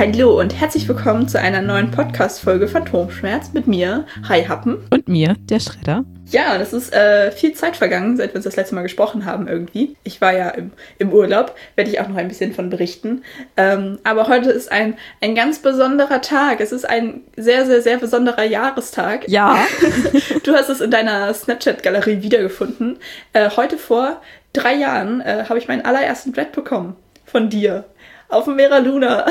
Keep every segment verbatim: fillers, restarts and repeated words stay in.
Hallo und herzlich willkommen zu einer neuen Podcast-Folge Phantomschmerz mit mir, Hi Happen. Und mir, der Schredder. Ja, und es ist äh, viel Zeit vergangen, seit wir uns das letzte Mal gesprochen haben irgendwie. Ich war ja im, im Urlaub, werde ich auch noch ein bisschen von berichten. Ähm, aber heute ist ein, ein ganz besonderer Tag. Es ist ein sehr, sehr, sehr besonderer Jahrestag. Ja. Du hast es in deiner Snapchat-Galerie wiedergefunden. Äh, heute vor drei Jahren äh, habe ich meinen allerersten Dread bekommen von dir. Auf dem Mera Luna.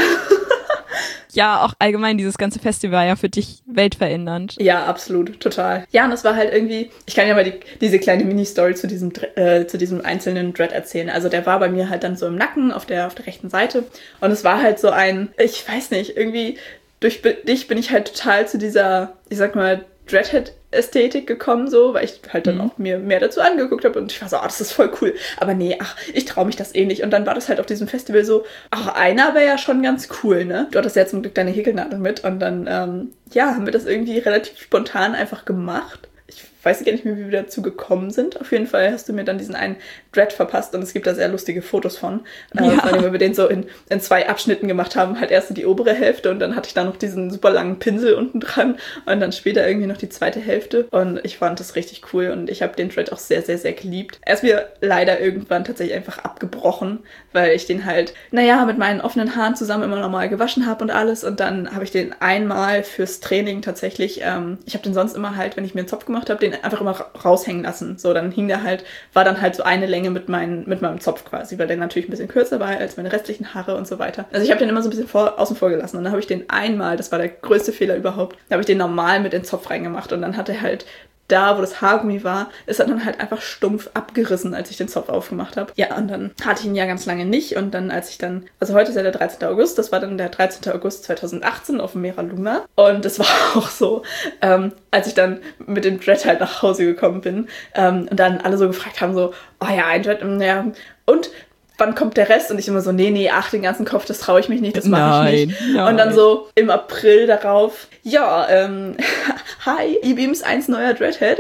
Ja, auch allgemein dieses ganze Festival war ja für dich weltverändernd. Ja, absolut, total. Ja, und es war halt irgendwie, ich kann ja mal die, diese kleine Mini-Story zu diesem, äh, zu diesem einzelnen Dread erzählen. Also der war bei mir halt dann so im Nacken auf der, auf der rechten Seite. Und es war halt so ein, ich weiß nicht, irgendwie durch dich bin ich halt total zu dieser, ich sag mal, Dreadhead-Ästhetik gekommen, so, weil ich halt dann mhm. auch mir mehr dazu angeguckt habe und ich war so, oh, das ist voll cool. Aber nee, ach, ich traue mich das eh nicht. Und dann war das halt auf diesem Festival so, ach, einer wäre ja schon ganz cool, ne? Du hattest ja zum Glück deine Häkelnadel mit und dann, ähm, ja, haben wir das irgendwie relativ spontan einfach gemacht. Ich weiß gar nicht mehr, wie wir dazu gekommen sind. Auf jeden Fall hast du mir dann diesen einen Dread verpasst und es gibt da sehr lustige Fotos von. Äh, ja. Vor allem, weil wir den so in, in zwei Abschnitten gemacht haben. Halt erst die obere Hälfte und dann hatte ich da noch diesen super langen Pinsel unten dran und dann später irgendwie noch die zweite Hälfte. Und ich fand das richtig cool und ich habe den Dread auch sehr, sehr, sehr geliebt. Er ist mir leider irgendwann tatsächlich einfach abgebrochen, weil ich den halt, naja, mit meinen offenen Haaren zusammen immer normal gewaschen habe und alles. Und dann habe ich den einmal fürs Training tatsächlich, ähm, ich habe den sonst immer halt, wenn ich mir einen Zopf gemacht habe, den einfach immer raushängen lassen. So, dann hing der halt, war dann halt so eine Länge mit, mein, mit meinem Zopf quasi, weil der natürlich ein bisschen kürzer war als meine restlichen Haare und so weiter. Also ich habe den immer so ein bisschen vor, außen vor gelassen und dann habe ich den einmal, das war der größte Fehler überhaupt, da habe ich den normal mit in den Zopf reingemacht und dann hat er halt da, wo das Haargummi war, ist er dann halt einfach stumpf abgerissen, als ich den Zopf aufgemacht habe. Ja, und dann hatte ich ihn ja ganz lange nicht und dann, als ich dann, also heute ist ja der dreizehnten August, das war dann der dreizehnten August zweitausendachtzehn auf dem Mera Luna und das war auch so, ähm, als ich dann mit dem Dread halt nach Hause gekommen bin ähm, und dann alle so gefragt haben, so, oh ja, ein Dread, ja, und wann kommt der Rest? Und ich immer so, nee, nee, ach, den ganzen Kopf, das traue ich mich nicht, das mache ich nicht. Nein. Und dann so im April darauf, ja, ähm, hi, E-Beams eins neuer Dreadhead.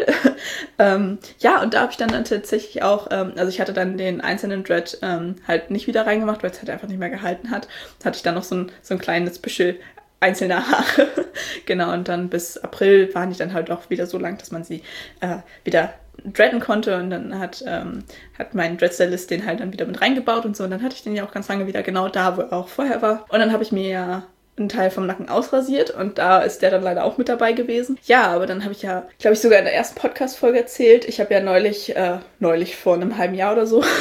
ähm, ja, und da habe ich dann, dann tatsächlich auch, ähm, also ich hatte dann den einzelnen Dread ähm, halt nicht wieder reingemacht, weil es halt einfach nicht mehr gehalten hat. Da hatte ich dann noch so ein, so ein kleines Büschel einzelne Haare. Genau, und dann bis April waren die dann halt auch wieder so lang, dass man sie äh, wieder dreaden konnte und dann hat, ähm, hat mein Dreadstylist den halt dann wieder mit reingebaut und so und dann hatte ich den ja auch ganz lange wieder genau da, wo er auch vorher war. Und dann habe ich mir ja einen Teil vom Nacken ausrasiert und da ist der dann leider auch mit dabei gewesen. Ja, aber dann habe ich ja, glaube ich, sogar in der ersten Podcast-Folge erzählt, ich habe ja neulich, äh, neulich vor einem halben Jahr oder so,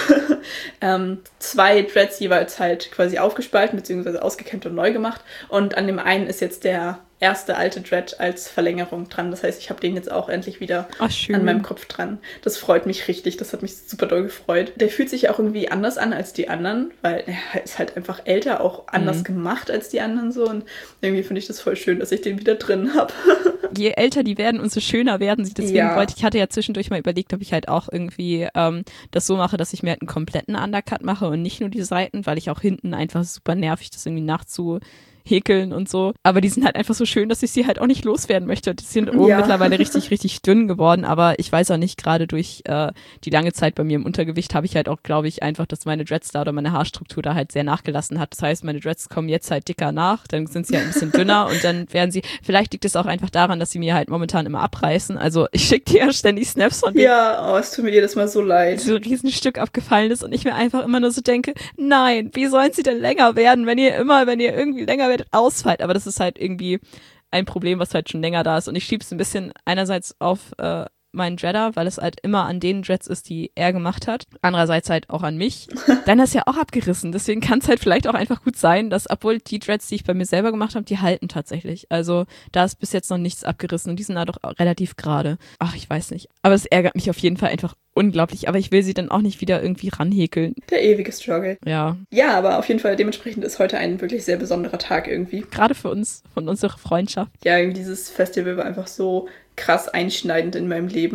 ähm, zwei Dreads jeweils halt quasi aufgespalten bzw. ausgekämmt und neu gemacht und an dem einen ist jetzt der erste alte Dread als Verlängerung dran. Das heißt, ich habe den jetzt auch endlich wieder Ach, schön. An meinem Kopf dran. Das freut mich richtig. Das hat mich super doll gefreut. Der fühlt sich auch irgendwie anders an als die anderen, weil er ist halt einfach älter, auch anders mhm. gemacht als die anderen so. Und irgendwie finde ich das voll schön, dass ich den wieder drin habe. Je älter die werden, umso schöner werden sie. Deswegen ja. wollte ich, hatte ja zwischendurch mal überlegt, ob ich halt auch irgendwie ähm, das so mache, dass ich mir halt einen kompletten Undercut mache und nicht nur die Seiten, weil ich auch hinten einfach super nervig das irgendwie nachzu häkeln und so. Aber die sind halt einfach so schön, dass ich sie halt auch nicht loswerden möchte. Die sind oben ja. mittlerweile richtig, richtig dünn geworden, aber ich weiß auch nicht, gerade durch äh, die lange Zeit bei mir im Untergewicht habe ich halt auch, glaube ich, einfach, dass meine Dreads da oder meine Haarstruktur da halt sehr nachgelassen hat. Das heißt, meine Dreads kommen jetzt halt dicker nach, dann sind sie halt ein bisschen dünner und dann werden sie, vielleicht liegt es auch einfach daran, dass sie mir halt momentan immer abreißen. Also ich schicke dir ja ständig Snaps von denen. Ja, oh, es tut mir jedes Mal so leid. So ein Riesenstück abgefallen ist und ich mir einfach immer nur so denke, nein, wie sollen sie denn länger werden, wenn ihr immer, wenn ihr irgendwie länger werdet, ausfällt. Aber das ist halt irgendwie ein Problem, was halt schon länger da ist. Und ich schiebe es ein bisschen einerseits auf äh, meinen Dreader, weil es halt immer an den Dreads ist, die er gemacht hat. Andererseits halt auch an mich. Dann ist ja auch abgerissen. Deswegen kann es halt vielleicht auch einfach gut sein, dass, obwohl die Dreads, die ich bei mir selber gemacht habe, die halten tatsächlich. Also da ist bis jetzt noch nichts abgerissen und die sind da doch relativ gerade. Ach, ich weiß nicht. Aber es ärgert mich auf jeden Fall einfach unglaublich. Aber ich will sie dann auch nicht wieder irgendwie ranhäkeln. Der ewige Struggle. Ja. Ja, aber auf jeden Fall dementsprechend ist heute ein wirklich sehr besonderer Tag irgendwie. Gerade für uns, von unserer Freundschaft. Ja, irgendwie dieses Festival war einfach so krass einschneidend in meinem Leben.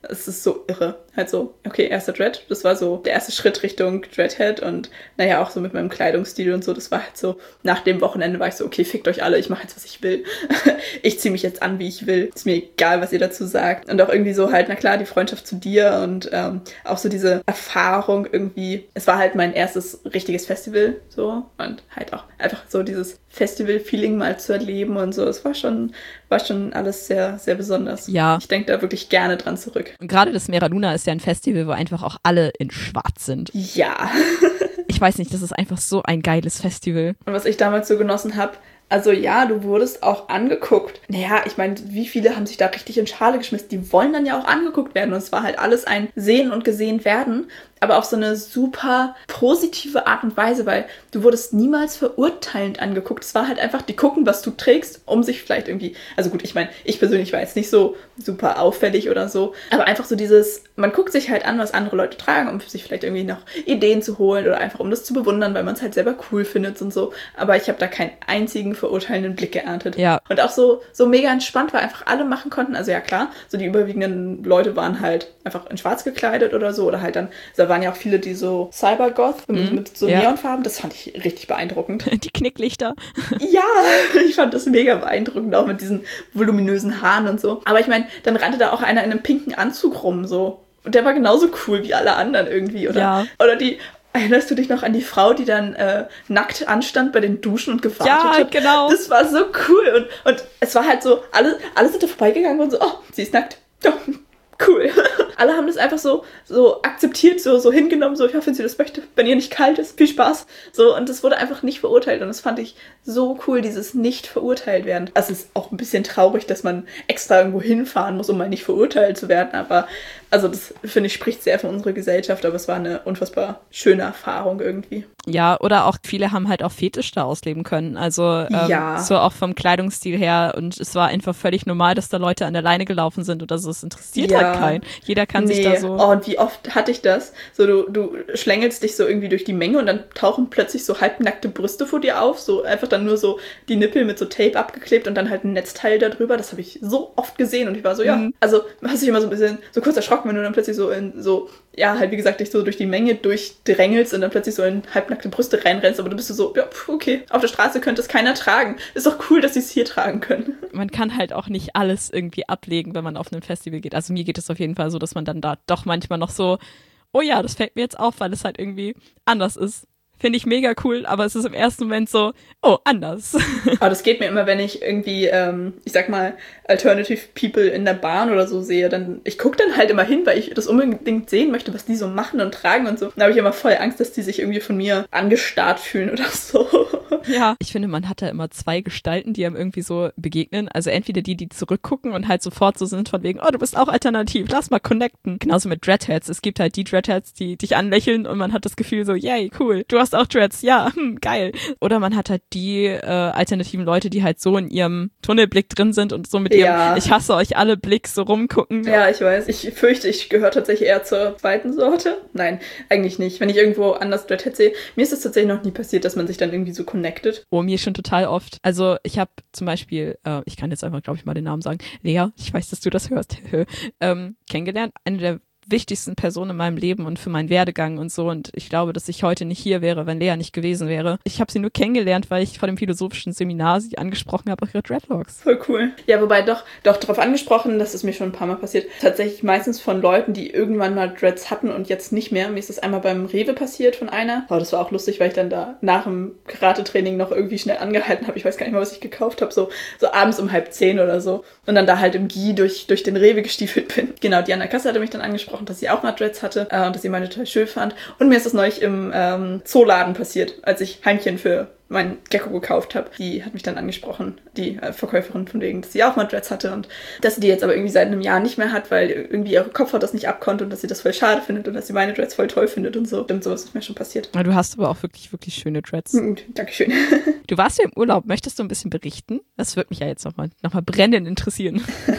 es ist so irre. Halt so, okay, erster Dread, das war so der erste Schritt Richtung Dreadhead und naja, auch so mit meinem Kleidungsstil und so, das war halt so, nach dem Wochenende war ich so, okay, fickt euch alle, ich mache jetzt, was ich will. Ich ziehe mich jetzt an, wie ich will. Ist mir egal, was ihr dazu sagt. Und auch irgendwie so halt, na klar, die Freundschaft zu dir und ähm, auch so diese Erfahrung irgendwie. Es war halt mein erstes richtiges Festival so und halt auch einfach so dieses Festival-Feeling mal zu erleben und so. Es war schon, war schon alles sehr, sehr besonders. Ja. Ich denke da wirklich gerne dran zurück. Und gerade das Mera Luna ist ja ein Festival, wo einfach auch alle in Schwarz sind. Ja. Ich weiß nicht, das ist einfach so ein geiles Festival. Und was ich damals so genossen habe, also ja, du wurdest auch angeguckt. Naja, ich meine, wie viele haben sich da richtig in Schale geschmissen? Die wollen dann ja auch angeguckt werden. Und es war halt alles ein Sehen und Gesehen werden, aber auf so eine super positive Art und Weise, weil du wurdest niemals verurteilend angeguckt. Es war halt einfach, die gucken, was du trägst, um sich vielleicht irgendwie, also gut, ich meine, ich persönlich war jetzt nicht so super auffällig oder so, aber einfach so dieses, man guckt sich halt an, was andere Leute tragen, um sich vielleicht irgendwie noch Ideen zu holen oder einfach um das zu bewundern, weil man es halt selber cool findet und so. Aber ich habe da keinen einzigen verurteilenden Blick geerntet. Ja. Und auch so, so mega entspannt, weil einfach alle machen konnten. Also ja klar, so die überwiegenden Leute waren halt einfach in schwarz gekleidet oder so. Oder halt dann, da waren ja auch viele, die so Cybergoth mit, Mhm. mit so Ja. Neonfarben. Das fand ich richtig beeindruckend. Die Knicklichter. Ja, ich fand das mega beeindruckend, auch mit diesen voluminösen Haaren und so. Aber ich meine, dann rannte da auch einer in einem pinken Anzug rum, so. Und der war genauso cool wie alle anderen irgendwie, oder? Ja. Oder die, erinnerst du dich noch an die Frau, die dann äh, nackt anstand bei den Duschen und gewartet Ja, hat? genau. Das war so cool. Und, und es war halt so, alle, alle sind da vorbeigegangen und so, oh, sie ist nackt. Ja, cool. Alle haben das einfach so, so akzeptiert, so, so hingenommen, so, ja, wenn sie das möchte, wenn ihr nicht kalt ist, viel Spaß. So, und das wurde einfach nicht verurteilt. Und das fand ich so cool, dieses nicht verurteilt werden. Also es ist auch ein bisschen traurig, dass man extra irgendwo hinfahren muss, um mal nicht verurteilt zu werden. Aber, also das, finde ich, spricht sehr für unsere Gesellschaft. Aber es war eine unfassbar schöne Erfahrung irgendwie. Ja, oder auch viele haben halt auch Fetisch da ausleben können. Also ähm, Ja. so auch vom Kleidungsstil her. Und es war einfach völlig normal, dass da Leute an der Leine gelaufen sind oder so. Es interessiert Ja. halt keinen. Jeder kann sich Nee. da so... Oh, und wie oft hatte ich das? So, du, du schlängelst dich so irgendwie durch die Menge und dann tauchen plötzlich so halbnackte Brüste vor dir auf. So einfach dann nur so die Nippel mit so Tape abgeklebt und dann halt ein Netzteil da drüber. Das habe ich so oft gesehen und ich war so, ja. Mhm. Also, hast dich immer so ein bisschen so kurz erschrocken, wenn du dann plötzlich so in so, ja, halt wie gesagt, dich so durch die Menge durchdrängelst und dann plötzlich so in halbnackte Brüste reinrennst. Aber du bist so, ja, pf, okay, auf der Straße könnte es keiner tragen. Ist doch cool, dass sie es hier tragen können. Man kann halt auch nicht alles irgendwie ablegen, wenn man auf ein Festival geht. Also mir geht es auf jeden Fall so, dass man dann da doch manchmal noch so, oh ja, das fällt mir jetzt auf, weil es halt irgendwie anders ist. Finde ich mega cool, aber es ist im ersten Moment so, oh, anders. Aber das geht mir immer, wenn ich irgendwie, ähm, ich sag mal, Alternative People in der Bahn oder so sehe, dann, ich gucke dann halt immer hin, weil ich das unbedingt sehen möchte, was die so machen und tragen und so. Da habe ich immer voll Angst, dass die sich irgendwie von mir angestarrt fühlen oder so. Ja. Ich finde, man hat da immer zwei Gestalten, die einem irgendwie so begegnen. Also entweder die, die zurückgucken und halt sofort so sind von wegen, oh, du bist auch alternativ, lass mal connecten. Genauso mit Dreadheads. Es gibt halt die Dreadheads, die dich anlächeln und man hat das Gefühl so, yay, cool, du hast auch Dreads, ja, hm, geil. Oder man hat halt die äh, alternativen Leute, die halt so in ihrem Tunnelblick drin sind und so mit ihrem, Ja. ich hasse euch alle Blick so rumgucken. Ja, ich weiß. Ich fürchte, ich gehöre tatsächlich eher zur zweiten Sorte. Nein, eigentlich nicht. Wenn ich irgendwo anders Dreadhead sehe, mir ist es tatsächlich noch nie passiert, dass man sich dann irgendwie so connectet. Oh, mir schon total oft. Also ich habe zum Beispiel, äh, ich kann jetzt einfach, glaube ich, mal den Namen sagen, Lea, ich weiß, dass du das hörst, ähm, kennengelernt. Eine der wichtigsten Personen in meinem Leben und für meinen Werdegang und so. Und ich glaube, dass ich heute nicht hier wäre, wenn Lea nicht gewesen wäre. Ich habe sie nur kennengelernt, weil ich vor dem philosophischen Seminar sie angesprochen habe auf ihre Dreadlocks. Voll cool. Ja, wobei doch, doch darauf angesprochen, das ist mir schon ein paar Mal passiert. Tatsächlich meistens von Leuten, die irgendwann mal Dreads hatten und jetzt nicht mehr. Mir ist das einmal beim Rewe passiert von einer. Oh, das war auch lustig, weil ich dann da nach dem Karate-Training noch irgendwie schnell angehalten habe. Ich weiß gar nicht mal, was ich gekauft habe. So, so abends um halb zehn oder so. Und dann da halt im Gi durch, durch den Rewe gestiefelt bin. Genau, die an der Kasse hatte mich dann angesprochen, dass sie auch mal Dreads hatte äh, und dass sie meine total schön fand. Und mir ist das neulich im ähm, Zooladen passiert, als ich Heimchen für meinen Gecko gekauft habe. Die hat mich dann angesprochen, die äh, Verkäuferin, von wegen, dass sie auch mal Dreads hatte und dass sie die jetzt aber irgendwie seit einem Jahr nicht mehr hat, weil irgendwie ihre Kopfhaut das nicht abkonnte und dass sie das voll schade findet und dass sie meine Dreads voll toll findet und so. Stimmt, sowas ist mir schon passiert. Ja, du hast aber auch wirklich, wirklich schöne Dreads. Mhm, Dankeschön. Du warst ja im Urlaub. Möchtest du ein bisschen berichten? Das würde mich ja jetzt nochmal noch mal brennend interessieren.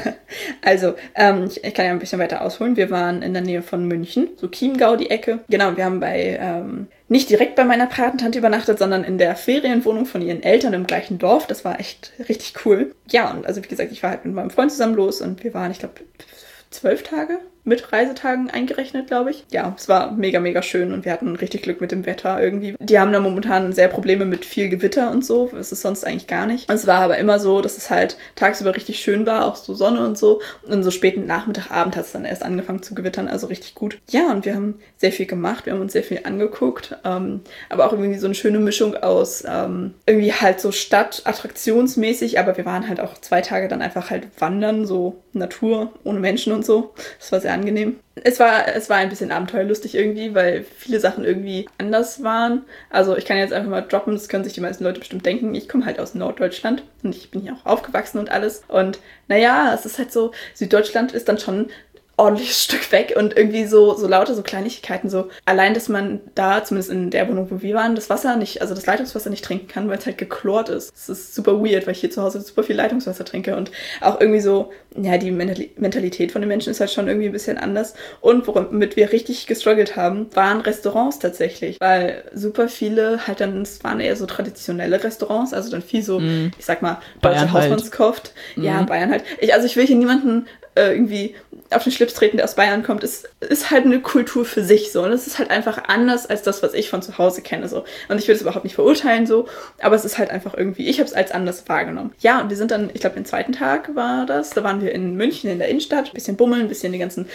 Also, ähm, ich, ich kann ja ein bisschen weiter ausholen. Wir waren in der Nähe von München, so Chiemgau die Ecke. Genau, wir haben bei, ähm, nicht direkt bei meiner Patentante übernachtet, sondern in der Ferienwohnung von ihren Eltern im gleichen Dorf. Das war echt richtig cool. Ja, und also wie gesagt, ich war halt mit meinem Freund zusammen los und wir waren, ich glaube, zwölf Tage mit Reisetagen eingerechnet, glaube ich. Ja, es war mega, mega schön und wir hatten richtig Glück mit dem Wetter irgendwie. Die haben da momentan sehr Probleme mit viel Gewitter und so. Das ist sonst eigentlich gar nicht. Es war aber immer so, dass es halt tagsüber richtig schön war, auch so Sonne und so. Und so späten Nachmittag, Abend hat es dann erst angefangen zu gewittern, also richtig gut. Ja, und wir haben sehr viel gemacht, wir haben uns sehr viel angeguckt, ähm, aber auch irgendwie so eine schöne Mischung aus ähm, irgendwie halt so Stadt-attraktionsmäßig, aber wir waren halt auch zwei Tage dann einfach halt wandern, so Natur, ohne Menschen und so. Das war sehr angenehm. Es war, es war ein bisschen abenteuerlustig irgendwie, weil viele Sachen irgendwie anders waren. Also ich kann jetzt einfach mal droppen, das können sich die meisten Leute bestimmt denken. Ich komme halt aus Norddeutschland und ich bin hier auch aufgewachsen und alles. Und naja, es ist halt so, Süddeutschland ist dann schon ordentliches Stück weg und irgendwie so, so lauter so Kleinigkeiten, so allein, dass man da, zumindest in der Wohnung, wo wir waren, das Wasser nicht, also das Leitungswasser nicht trinken kann, weil es halt geklort ist. Das ist super weird, weil ich hier zu Hause super viel Leitungswasser trinke und auch irgendwie so, ja, die Mentalität von den Menschen ist halt schon irgendwie ein bisschen anders. Und womit wir richtig gestruggelt haben, waren Restaurants tatsächlich, weil super viele halt dann, es waren eher so traditionelle Restaurants, also dann viel so, mm. ich sag mal, deutsche Hausmannskost. Halt. Ja, mm. Bayern halt. Ich, also ich will hier niemanden äh, irgendwie auf den Schlips treten, der aus Bayern kommt, ist, ist halt eine Kultur für sich so. Und es ist halt einfach anders als das, was ich von zu Hause kenne. So. Und ich will es überhaupt nicht verurteilen, so, aber es ist halt einfach irgendwie, ich habe es als anders wahrgenommen. Ja, und wir sind dann, ich glaube, den zweiten Tag war das, da waren wir in München in der Innenstadt, ein bisschen bummeln, ein bisschen die ganzen,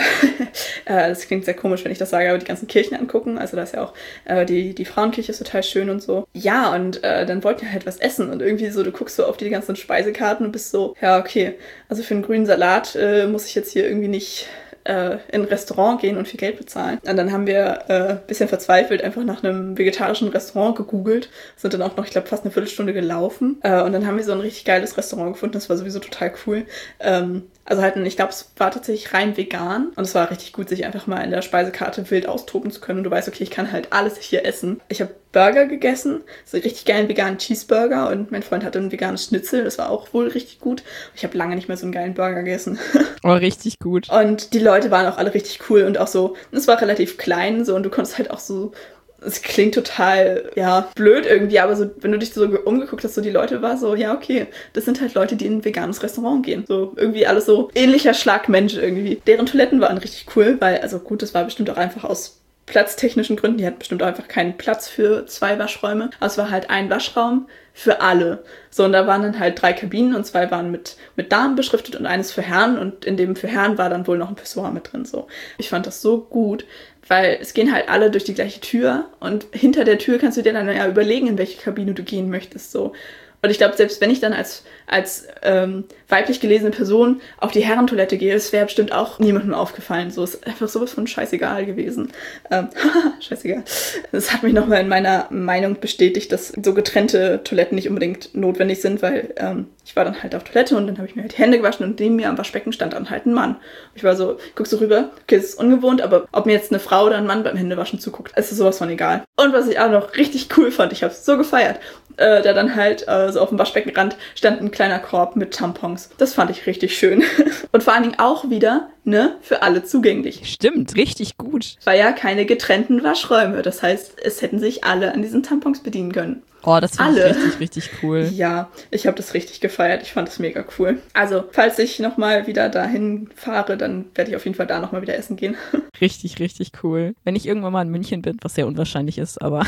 äh, das klingt sehr komisch, wenn ich das sage, aber die ganzen Kirchen angucken. Also da ist ja auch, äh, die, die Frauenkirche ist total schön und so. Ja, und äh, dann wollten wir halt was essen und irgendwie so, du guckst so auf die ganzen Speisekarten und bist so, ja, okay, also für einen grünen Salat äh, muss ich jetzt hier irgendwie nicht äh, in ein Restaurant gehen und viel Geld bezahlen. Und dann haben wir ein äh, bisschen verzweifelt einfach nach einem vegetarischen Restaurant gegoogelt, sind dann auch noch, ich glaube, fast eine Viertelstunde gelaufen. Äh, und dann haben wir so ein richtig geiles Restaurant gefunden, das war sowieso total cool. Ähm, also halt, ich glaube, es war tatsächlich rein vegan und es war richtig gut, sich einfach mal in der Speisekarte wild austoben zu können und du weißt, okay, ich kann halt alles hier essen. Ich habe Burger gegessen, so einen richtig geilen veganen Cheeseburger und mein Freund hatte ein veganes Schnitzel, das war auch wohl richtig gut. Ich habe lange nicht mehr so einen geilen Burger gegessen. Oh, richtig gut. Und die Leute waren auch alle richtig cool und auch so, es war relativ klein so und du konntest halt auch so, es klingt total, ja, blöd irgendwie, aber so, wenn du dich so umgeguckt hast, so die Leute war so, ja, okay, das sind halt Leute, die in ein veganes Restaurant gehen. So irgendwie alles so ähnlicher Schlag Mensch irgendwie. Deren Toiletten waren richtig cool, weil, also gut, das war bestimmt auch einfach aus platztechnischen Gründen, die hatten bestimmt auch einfach keinen Platz für zwei Waschräume. Aber es war halt ein Waschraum für alle. So, und da waren dann halt drei Kabinen und zwei waren mit, mit Damen beschriftet und eines für Herren und in dem für Herren war dann wohl noch ein Pissoir mit drin, so. Ich fand das so gut, weil es gehen halt alle durch die gleiche Tür und hinter der Tür kannst du dir dann ja überlegen, in welche Kabine du gehen möchtest, so. Und ich glaube, selbst wenn ich dann als, als ähm, weiblich gelesene Person auf die Herrentoilette gehe, das wäre bestimmt auch niemandem aufgefallen. So ist einfach sowas von scheißegal gewesen. Ähm, scheißegal. Das hat mich nochmal in meiner Meinung bestätigt, dass so getrennte Toiletten nicht unbedingt notwendig sind, weil ähm, ich war dann halt auf Toilette und dann habe ich mir halt die Hände gewaschen und neben mir am Waschbecken stand dann halt ein Mann. Ich war so, guck so rüber, okay, das ist ungewohnt, aber ob mir jetzt eine Frau oder ein Mann beim Händewaschen zuguckt, ist sowas von egal. Und was ich auch noch richtig cool fand, ich habe es so gefeiert, äh, da dann halt äh, so auf dem Waschbeckenrand stand ein kleiner Korb mit Tampons. Das fand ich richtig schön. Und vor allen Dingen auch wieder, ne, für alle zugänglich. Stimmt, richtig gut. War ja keine getrennten Waschräume. Das heißt, es hätten sich alle an diesen Tampons bedienen können. Oh, das finde ich richtig, richtig cool. Ja, ich habe das richtig gefeiert. Ich fand das mega cool. Also, falls ich nochmal wieder dahin fahre, dann werde ich auf jeden Fall da nochmal wieder essen gehen. Richtig, richtig cool. Wenn ich irgendwann mal in München bin, was sehr unwahrscheinlich ist, aber...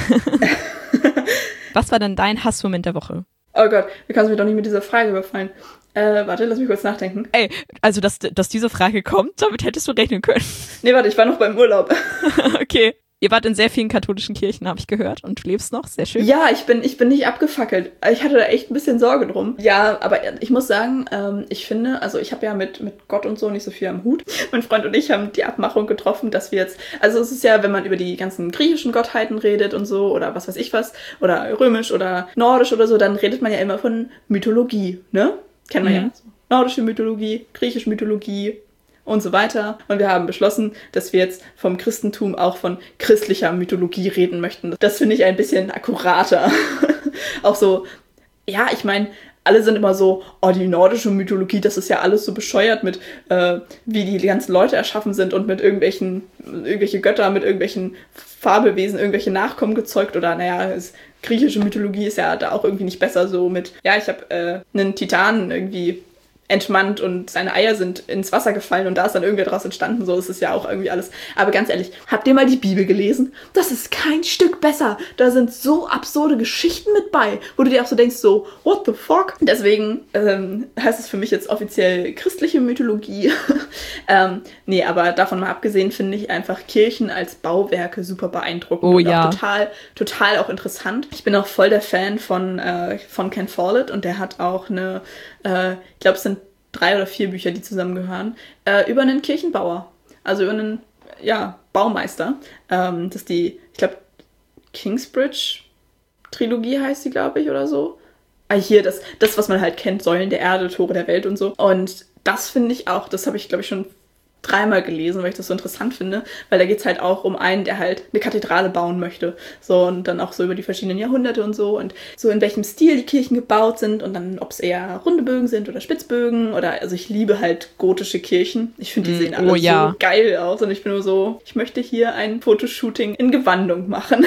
Was war denn dein Hassmoment der Woche? Oh Gott, du kannst mich doch nicht mit dieser Frage überfallen. Äh, warte, lass mich kurz nachdenken. Ey, also, dass, dass diese Frage kommt, damit hättest du rechnen können. Nee, warte, ich war noch beim Urlaub. Okay. Ihr wart in sehr vielen katholischen Kirchen, habe ich gehört, und du lebst noch, sehr schön. Ja, ich bin, ich bin nicht abgefackelt. Ich hatte da echt ein bisschen Sorge drum. Ja, aber ich muss sagen, ähm, ich finde, also ich habe ja mit, mit Gott und so nicht so viel am Hut. Mein Freund und ich haben die Abmachung getroffen, dass wir jetzt, also es ist ja, wenn man über die ganzen griechischen Gottheiten redet und so, oder was weiß ich was, oder römisch oder nordisch oder so, dann redet man ja immer von Mythologie, ne? Kennen wir mhm. ja. Nordische Mythologie, griechische Mythologie, und so weiter. Und wir haben beschlossen, dass wir jetzt vom Christentum auch von christlicher Mythologie reden möchten. Das finde ich ein bisschen akkurater. Auch so, ja, ich meine, alle sind immer so, oh, die nordische Mythologie, das ist ja alles so bescheuert mit, äh, wie die ganzen Leute erschaffen sind und mit irgendwelchen, irgendwelche Götter, mit irgendwelchen Fabelwesen, irgendwelche Nachkommen gezeugt oder, naja, es, griechische Mythologie ist ja da auch irgendwie nicht besser so mit, ja, ich habe äh, einen Titanen irgendwie entmannt und seine Eier sind ins Wasser gefallen und da ist dann irgendwer draus entstanden. So ist es ja auch irgendwie alles. Aber ganz ehrlich, habt ihr mal die Bibel gelesen? Das ist kein Stück besser. Da sind so absurde Geschichten mit bei, wo du dir auch so denkst, so, what the fuck? Deswegen ähm, heißt es für mich jetzt offiziell christliche Mythologie. ähm, nee, aber davon mal abgesehen finde ich einfach Kirchen als Bauwerke super beeindruckend oh, und ja. auch total, total auch interessant. Ich bin auch voll der Fan von, äh, von Ken Follett und der hat auch eine, äh, ich glaube, es sind drei oder vier Bücher, die zusammengehören, äh, über einen Kirchenbauer. Also über einen, ja, Baumeister. Ähm, das ist die, ich glaube, Kingsbridge-Trilogie heißt sie, glaube ich, oder so. Ah, hier, das, das, was man halt kennt, Säulen der Erde, Tore der Welt und so. Und das finde ich auch, das habe ich, glaube ich, schon dreimal gelesen, weil ich das so interessant finde, weil da geht es halt auch um einen, der halt eine Kathedrale bauen möchte. So, und dann auch so über die verschiedenen Jahrhunderte und so und so in welchem Stil die Kirchen gebaut sind und dann, ob es eher runde Bögen sind oder Spitzbögen oder, also ich liebe halt gotische Kirchen. Ich finde, die sehen alle oh, ja. so geil aus und ich bin nur so, ich möchte hier ein Fotoshooting in Gewandung machen.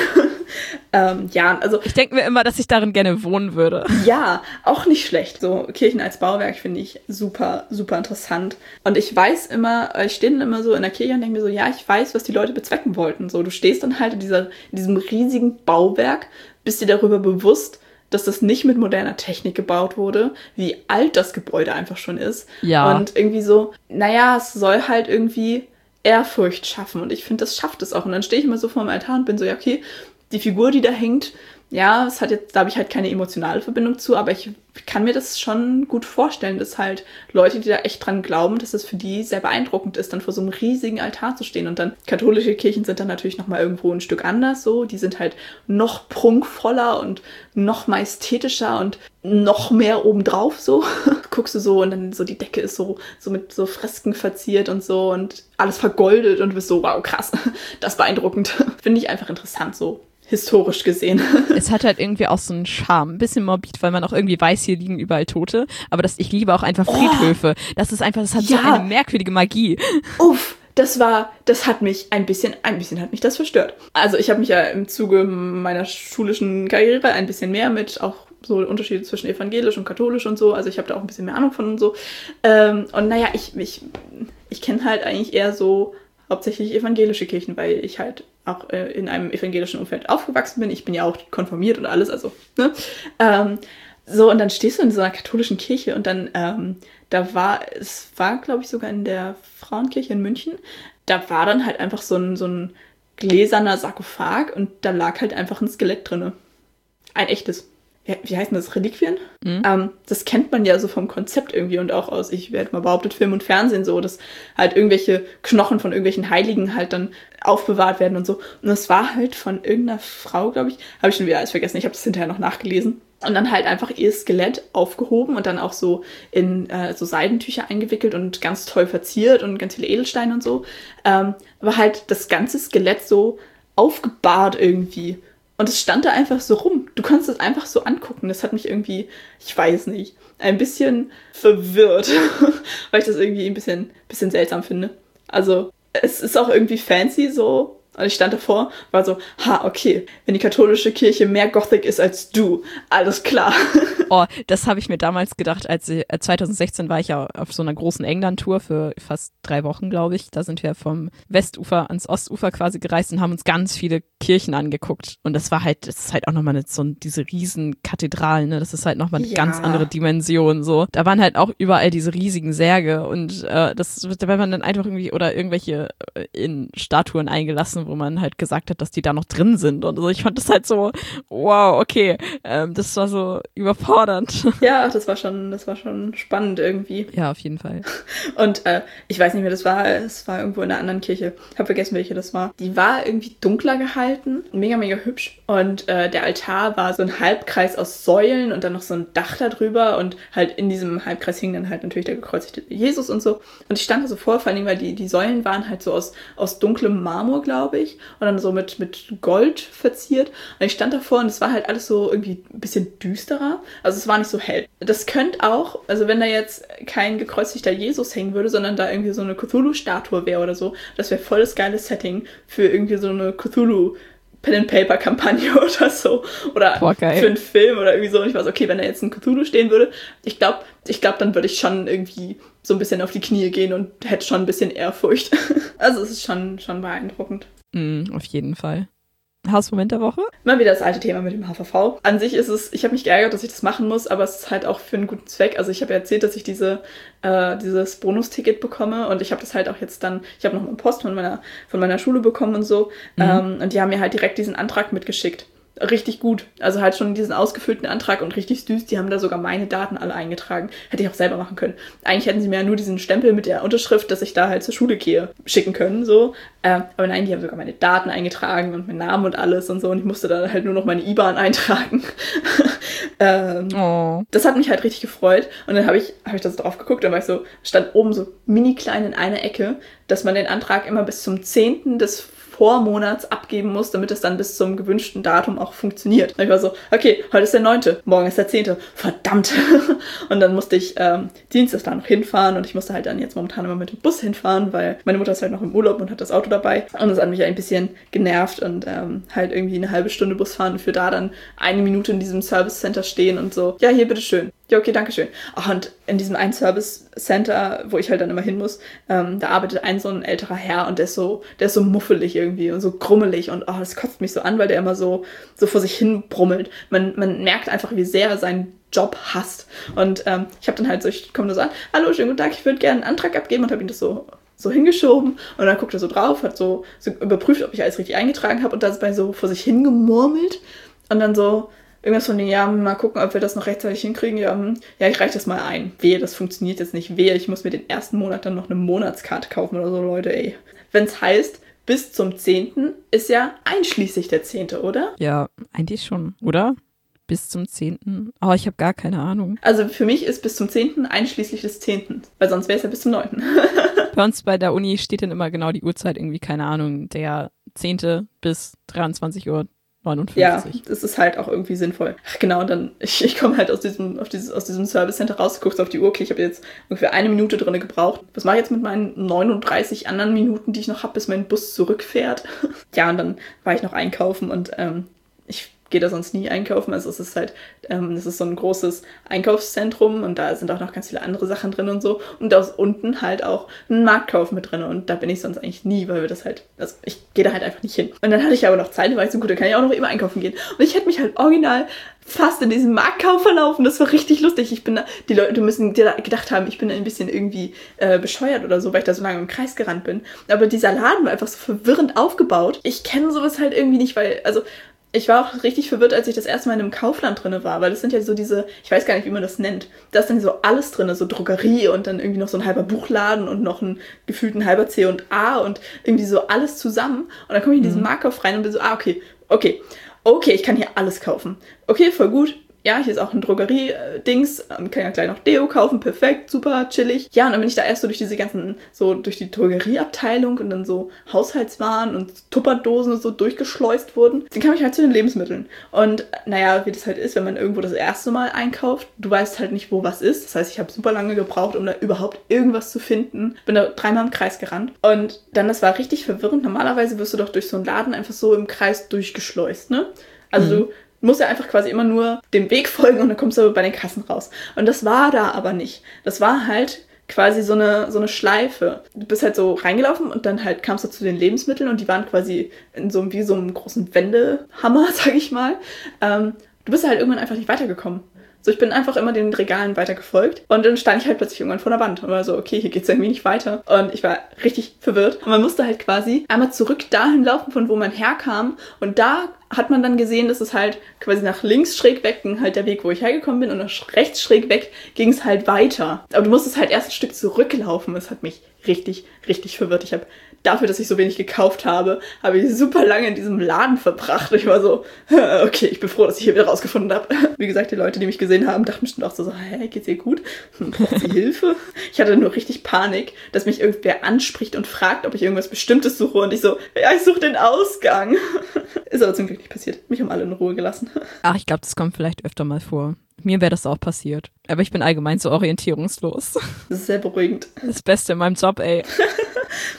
ähm, ja, also... Ich denke mir immer, dass ich darin gerne wohnen würde. Ja, auch nicht schlecht. So Kirchen als Bauwerk finde ich super, super interessant. Und ich weiß immer, ich stehe dann immer so in der Kirche und denke mir so, ja, ich weiß, was die Leute bezwecken wollten. So, du stehst dann halt in, dieser, in diesem riesigen Bauwerk, bist dir darüber bewusst, dass das nicht mit moderner Technik gebaut wurde, wie alt das Gebäude einfach schon ist. Ja. Und irgendwie so, naja, es soll halt irgendwie Ehrfurcht schaffen. Und ich finde, das schafft es auch. Und dann stehe ich immer so vor dem Altar und bin so, ja, okay, die Figur, die da hängt, ja, es hat jetzt, da habe ich halt keine emotionale Verbindung zu, aber ich kann mir das schon gut vorstellen, dass halt Leute, die da echt dran glauben, dass es für die sehr beeindruckend ist, dann vor so einem riesigen Altar zu stehen. Und dann katholische Kirchen sind dann natürlich nochmal irgendwo ein Stück anders so. Die sind halt noch prunkvoller und noch majestätischer und noch mehr obendrauf so. Guckst du so und dann so die Decke ist so, so mit so Fresken verziert und so und alles vergoldet und du bist so, wow, krass, das ist beeindruckend. Finde ich einfach interessant so. Historisch gesehen. Es hat halt irgendwie auch so einen Charme. Ein bisschen morbid, weil man auch irgendwie weiß, hier liegen überall Tote. Aber das, ich liebe auch einfach Friedhöfe. Oh, das ist einfach, das hat ja. so eine merkwürdige Magie. Uff, das war, das hat mich ein bisschen, ein bisschen hat mich das verstört. Also ich habe mich ja im Zuge meiner schulischen Karriere ein bisschen mehr mit auch so Unterschiede zwischen evangelisch und katholisch und so. Also ich habe da auch ein bisschen mehr Ahnung von und so. Ähm, und naja, ich, ich, ich kenne halt eigentlich eher so hauptsächlich evangelische Kirchen, weil ich halt auch äh, in einem evangelischen Umfeld aufgewachsen bin. Ich bin ja auch konfirmiert und alles, also, ne? Ähm, so, und dann stehst du in so einer katholischen Kirche und dann, ähm, da war, es war, glaube ich, sogar in der Frauenkirche in München, da war dann halt einfach so ein, so ein gläserner Sarkophag und da lag halt einfach ein Skelett drinne. Ein echtes. Wie, wie heißt denn das? Reliquien? Mhm. Ähm, das kennt man ja so vom Konzept irgendwie und auch aus, ich werde mal behauptet, Film und Fernsehen so, dass halt irgendwelche Knochen von irgendwelchen Heiligen halt dann aufbewahrt werden und so. Und das war halt von irgendeiner Frau, glaube ich, habe ich schon wieder alles vergessen, ich habe das hinterher noch nachgelesen. Und dann halt einfach ihr Skelett aufgehoben und dann auch so in äh, so Seidentücher eingewickelt und ganz toll verziert und ganz viele Edelsteine und so. Ähm, aber halt das ganze Skelett so aufgebahrt irgendwie. Und es stand da einfach so rum. Du konntest es einfach so angucken. Das hat mich irgendwie, ich weiß nicht, ein bisschen verwirrt, weil ich das irgendwie ein bisschen, bisschen seltsam finde. Also es ist auch irgendwie fancy so. Und ich stand davor, war so, ha, okay, wenn die katholische Kirche mehr Gothic ist als du, alles klar. Oh, das habe ich mir damals gedacht, als ich, äh, zwanzig sechzehn war ich ja auf so einer großen England-Tour für fast drei Wochen, glaube ich. Da sind wir vom Westufer ans Ostufer quasi gereist und haben uns ganz viele Kirchen angeguckt. Und das war halt, das ist halt auch nochmal so diese riesen Kathedralen, ne? Das ist halt nochmal eine ja. ganz andere Dimension, so. Da waren halt auch überall diese riesigen Särge und äh, das, da war man dann einfach irgendwie, oder irgendwelche äh, in Statuen eingelassen, wo man halt gesagt hat, dass die da noch drin sind und so. Ich fand das halt so, wow, okay, ähm, das war so überfordernd. Ja, das war schon, das war schon spannend irgendwie. Ja, auf jeden Fall. Und äh, ich weiß nicht mehr, das war, es war irgendwo in einer anderen Kirche. Ich habe vergessen, welche das war. Die war irgendwie dunkler gehalten, mega, mega hübsch. Und äh, der Altar war so ein Halbkreis aus Säulen und dann noch so ein Dach da drüber und halt in diesem Halbkreis hing dann halt natürlich der gekreuzigte Jesus und so. Und ich stand da so vor, vor allem, weil die, die Säulen waren halt so aus, aus dunklem Marmor, glaube ich. Und dann so mit, mit Gold verziert. Und ich stand davor und es war halt alles so irgendwie ein bisschen düsterer. Also es war nicht so hell. Das könnte auch, also wenn da jetzt kein gekreuzigter Jesus hängen würde, sondern da irgendwie so eine Cthulhu-Statue wäre oder so, das wäre voll das geile Setting für irgendwie so eine Cthulhu- Pen-and-Paper-Kampagne oder so. Oder Boah, geil. für einen Film oder irgendwie so. Und ich war so, okay, wenn da jetzt ein Cthulhu stehen würde, ich glaube, ich glaube, dann würde ich schon irgendwie so ein bisschen auf die Knie gehen und hätte schon ein bisschen Ehrfurcht. Also es ist schon, schon beeindruckend. Mm, auf jeden Fall. Hausmoment der Woche? Immer wieder das alte Thema mit dem H V V. An sich ist es, ich habe mich geärgert, dass ich das machen muss, aber es ist halt auch für einen guten Zweck. Also ich habe ja erzählt, dass ich diese, äh, dieses Bonusticket bekomme und ich habe das halt auch jetzt dann, ich habe noch eine Post von meiner, von meiner Schule bekommen und so. Mhm. Ähm, und die haben mir halt direkt diesen Antrag mitgeschickt. Richtig gut. Also halt schon diesen ausgefüllten Antrag und richtig süß. Die haben da sogar meine Daten alle eingetragen. Hätte ich auch selber machen können. Eigentlich hätten sie mir ja nur diesen Stempel mit der Unterschrift, dass ich da halt zur Schule gehe, schicken können, so. Ähm, aber nein, die haben sogar meine Daten eingetragen und meinen Namen und alles und so. Und ich musste dann halt nur noch meine I B A N eintragen. ähm, oh. Das hat mich halt richtig gefreut. Und dann habe ich, hab ich da so drauf geguckt. Dann war ich so, stand oben so mini klein in einer Ecke, dass man den Antrag immer bis zum zehnten des Vormonats abgeben muss, damit es dann bis zum gewünschten Datum auch funktioniert. Und ich war so, okay, heute ist der neunte, morgen ist der zehnte, verdammt. Und dann musste ich ähm, Dienstag da noch hinfahren und ich musste halt dann jetzt momentan immer mit dem Bus hinfahren, weil meine Mutter ist halt noch im Urlaub und hat das Auto dabei. Und das hat mich ein bisschen genervt und ähm, halt irgendwie eine halbe Stunde Bus fahren und für da dann eine Minute in diesem Service Center stehen und so, ja, hier, bitteschön. Ja, okay, danke schön. Oh, und in diesem einen Service Center, wo ich halt dann immer hin muss, ähm, da arbeitet ein so ein älterer Herr und der ist so, der ist so muffelig irgendwie und so grummelig und oh, das kotzt mich so an, weil der immer so, so vor sich hin brummelt. Man, man merkt einfach, wie sehr er seinen Job hasst. Und ähm, ich habe dann halt so, ich komme da so an, hallo, schönen guten Tag, ich würde gerne einen Antrag abgeben und habe ihm das so so hingeschoben und dann guckt er so drauf, hat so, so überprüft, ob ich alles richtig eingetragen habe und da ist bei so vor sich hingemurmelt und dann so irgendwas von den, ja, mal gucken, ob wir das noch rechtzeitig hinkriegen. Ja, ja, ich reiche das mal ein. Wehe, das funktioniert jetzt nicht. Wehe, ich muss mir den ersten Monat dann noch eine Monatskarte kaufen oder so, Leute, ey. Wenn es heißt, bis zum zehnten ist ja einschließlich der zehnte, oder? Ja, eigentlich schon, oder? Bis zum zehnten Oh, ich habe gar keine Ahnung. Also für mich ist bis zum zehnten einschließlich des zehnten Weil sonst wäre es ja bis zum neunten Bei uns bei der Uni steht dann immer genau die Uhrzeit, irgendwie, keine Ahnung, der zehnte bis dreiundzwanzig Uhr neunundfünfzig Ja, das ist halt auch irgendwie sinnvoll. Ach genau, und dann, ich, ich komme halt aus diesem, auf dieses, aus diesem Service Center raus, guckst auf die Uhr, okay, ich habe jetzt ungefähr eine Minute drin gebraucht. Was mache ich jetzt mit meinen neununddreißig anderen Minuten, die ich noch habe, bis mein Bus zurückfährt? Ja, und dann war ich noch einkaufen und ähm, ich gehe da sonst nie einkaufen. Also es ist halt, ähm, es ist so ein großes Einkaufszentrum und da sind auch noch ganz viele andere Sachen drin und so. Und da ist unten halt auch ein Marktkauf mit drin und da bin ich sonst eigentlich nie, weil wir das halt, also ich gehe da halt einfach nicht hin. Und dann hatte ich aber noch Zeit, da war ich so, gut, dann kann ich auch noch immer einkaufen gehen. Und ich hätte mich halt original fast in diesem Marktkauf verlaufen. Das war richtig lustig. Ich bin da, die Leute müssen dir gedacht haben, ich bin da ein bisschen irgendwie äh, bescheuert oder so, weil ich da so lange im Kreis gerannt bin. Aber dieser Laden war einfach so verwirrend aufgebaut. Ich kenne sowas halt irgendwie nicht, weil, also ich war auch richtig verwirrt, als ich das erste Mal in einem Kaufland drin war, weil das sind ja so diese, ich weiß gar nicht, wie man das nennt, da ist dann so alles drin, so Drogerie und dann irgendwie noch so ein halber Buchladen und noch ein gefühlten halber C und A und irgendwie so alles zusammen. Und dann komme ich in diesen mhm. Marktkauf rein und bin so, ah, okay, okay, okay, ich kann hier alles kaufen. Okay, voll gut. Ja, hier ist auch ein Drogerie-Dings, kann ja gleich noch Deo kaufen, perfekt, super, chillig. Ja, und dann bin ich da erst so durch diese ganzen, so durch die Drogerieabteilung und dann so Haushaltswaren und Tupperdosen und so durchgeschleust wurden. Dann kam ich halt zu den Lebensmitteln. Und naja, wie das halt ist, wenn man irgendwo das erste Mal einkauft, du weißt halt nicht, wo was ist. Das heißt, ich habe super lange gebraucht, um da überhaupt irgendwas zu finden. Bin da dreimal im Kreis gerannt. Und dann, das war richtig verwirrend. Normalerweise wirst du doch durch so einen Laden einfach so im Kreis durchgeschleust, ne? Also mhm. du muss ja einfach quasi immer nur dem Weg folgen und dann kommst du bei den Kassen raus. Und das war da aber nicht. Das war halt quasi so eine, so eine Schleife. Du bist halt so reingelaufen und dann halt kamst du zu den Lebensmitteln und die waren quasi in so, wie so einem großen Wendehammer, sag ich mal. Ähm, du bist halt irgendwann einfach nicht weitergekommen. So, ich bin einfach immer den Regalen weiter gefolgt und dann stand ich halt plötzlich irgendwann vor der Wand und war so, okay, hier geht's irgendwie nicht weiter. Und ich war richtig verwirrt. Und man musste halt quasi einmal zurück dahin laufen, von wo man herkam. Und da hat man dann gesehen, dass es halt quasi nach links schräg weg ging, halt der Weg, wo ich hergekommen bin, und nach rechts schräg weg ging es halt weiter. Aber du musstest halt erst ein Stück zurücklaufen. Das hat mich richtig, richtig verwirrt. Ich habe dafür, dass ich so wenig gekauft habe, habe ich super lange in diesem Laden verbracht. Ich war so, okay, ich bin froh, dass ich hier wieder rausgefunden habe. Wie gesagt, die Leute, die mich gesehen haben, dachten bestimmt auch so, so hä, geht's ihr gut? Braucht sie Hilfe? Ich hatte nur richtig Panik, dass mich irgendwer anspricht und fragt, ob ich irgendwas Bestimmtes suche. Und ich so, ja, ich suche den Ausgang. Ist aber zum Glück nicht passiert. Mich haben alle in Ruhe gelassen. Ach, ich glaube, das kommt vielleicht öfter mal vor. Mir wäre das auch passiert. Aber ich bin allgemein so orientierungslos. Das ist sehr beruhigend. Das Beste in meinem Job, ey.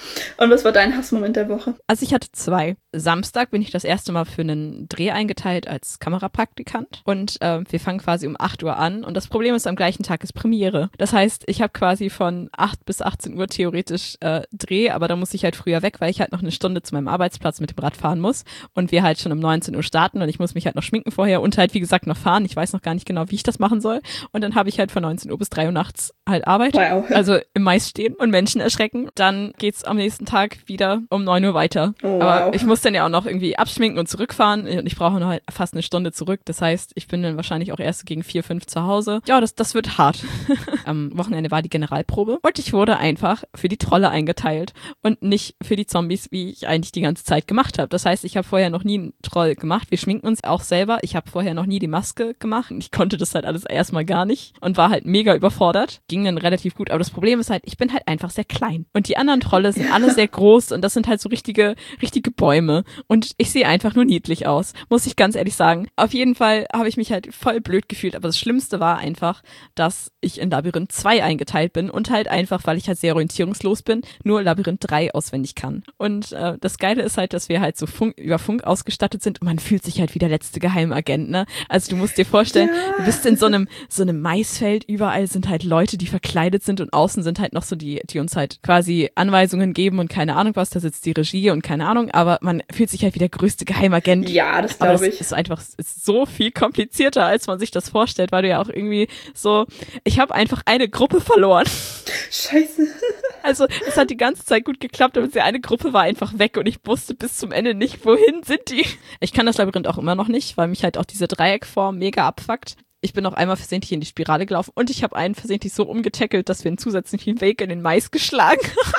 Und was war dein Hassmoment der Woche? Also ich hatte zwei. Samstag bin ich das erste Mal für einen Dreh eingeteilt als Kamerapraktikant und äh, wir fangen quasi um acht Uhr an und das Problem ist, am gleichen Tag ist Premiere. Das heißt, ich habe quasi von acht bis achtzehn Uhr theoretisch äh, Dreh, aber da muss ich halt früher weg, weil ich halt noch eine Stunde zu meinem Arbeitsplatz mit dem Rad fahren muss und wir halt schon um neunzehn Uhr starten und ich muss mich halt noch schminken vorher und halt wie gesagt noch fahren. Ich weiß noch gar nicht genau, wie ich das machen soll und dann habe ich halt von neunzehn Uhr bis drei Uhr nachts halt Arbeit. Wow. Also im Mais stehen und Menschen erschrecken. Dann geht's am nächsten Tag wieder um neun Uhr weiter. Oh, aber wow. ich muss dann ja auch noch irgendwie abschminken und zurückfahren und ich brauche noch halt fast eine Stunde zurück. Das heißt, ich bin dann wahrscheinlich auch erst gegen vier, fünf zu Hause. Ja, das, das wird hart. Am Wochenende war die Generalprobe und ich wurde einfach für die Trolle eingeteilt und nicht für die Zombies, wie ich eigentlich die ganze Zeit gemacht habe. Das heißt, ich habe vorher noch nie einen Troll gemacht. Wir schminken uns auch selber. Ich habe vorher noch nie die Maske gemacht. Ich konnte das halt alles erstmal gar nicht und war halt mega überfordert. Ging dann relativ gut, aber das Problem ist halt, ich bin halt einfach sehr klein und die anderen Trolle sind alle sehr groß und das sind halt so richtige, richtige Bäume und ich sehe einfach nur niedlich aus, muss ich ganz ehrlich sagen. Auf jeden Fall habe ich mich halt voll blöd gefühlt, aber das Schlimmste war einfach, dass ich in Labyrinth zwei eingeteilt bin und halt einfach, weil ich halt sehr orientierungslos bin, nur Labyrinth drei auswendig kann. Und äh, das Geile ist halt, dass wir halt so Funk, über Funk ausgestattet sind und man fühlt sich halt wie der letzte Geheimagent, ne? Also du musst dir vorstellen, ja. Du bist in so einem, so einem Maisfeld, überall sind halt Leute, die verkleidet sind und außen sind halt noch so die, die uns halt quasi Anweisungen geben und keine Ahnung was, da sitzt die Regie und keine Ahnung, aber man fühlt sich halt wie der größte Geheimagent. Ja, das glaube ich. Es ist einfach ist so viel komplizierter, als man sich das vorstellt, weil du ja auch irgendwie so, ich habe einfach eine Gruppe verloren. Scheiße. Also es hat die ganze Zeit gut geklappt, aber die eine Gruppe war einfach weg und ich wusste bis zum Ende nicht, wohin sind die. Ich kann das Labyrinth auch immer noch nicht, weil mich halt auch diese Dreieckform mega abfuckt. Ich bin auch einmal versehentlich in die Spirale gelaufen und ich habe einen versehentlich so umgetackelt, dass wir einen zusätzlichen Weg in den Mais geschlagen.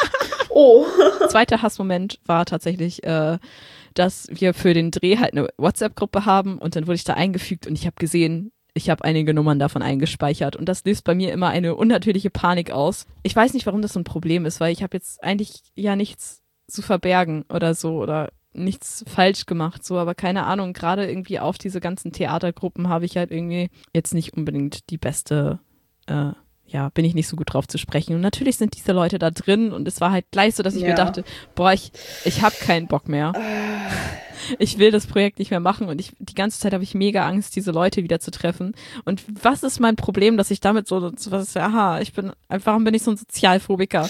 Oh. Zweiter Hassmoment war tatsächlich, äh, dass wir für den Dreh halt eine WhatsApp-Gruppe haben und dann wurde ich da eingefügt und ich habe gesehen, ich habe einige Nummern davon eingespeichert und das löst bei mir immer eine unnatürliche Panik aus. Ich weiß nicht, warum das so ein Problem ist, weil ich habe jetzt eigentlich ja nichts zu verbergen oder so oder nichts falsch gemacht, so, aber keine Ahnung, gerade irgendwie auf diese ganzen Theatergruppen habe ich halt irgendwie jetzt nicht unbedingt die beste, äh, ja, bin ich nicht so gut drauf zu sprechen. Und natürlich sind diese Leute da drin und es war halt gleich so, dass ich ja. mir dachte, boah, ich, ich habe keinen Bock mehr. Ich will das Projekt nicht mehr machen und ich die ganze Zeit habe ich mega Angst, diese Leute wieder zu treffen. Und was ist mein Problem, dass ich damit so, was ist, aha, ich bin, warum bin ich so ein Sozialphobiker?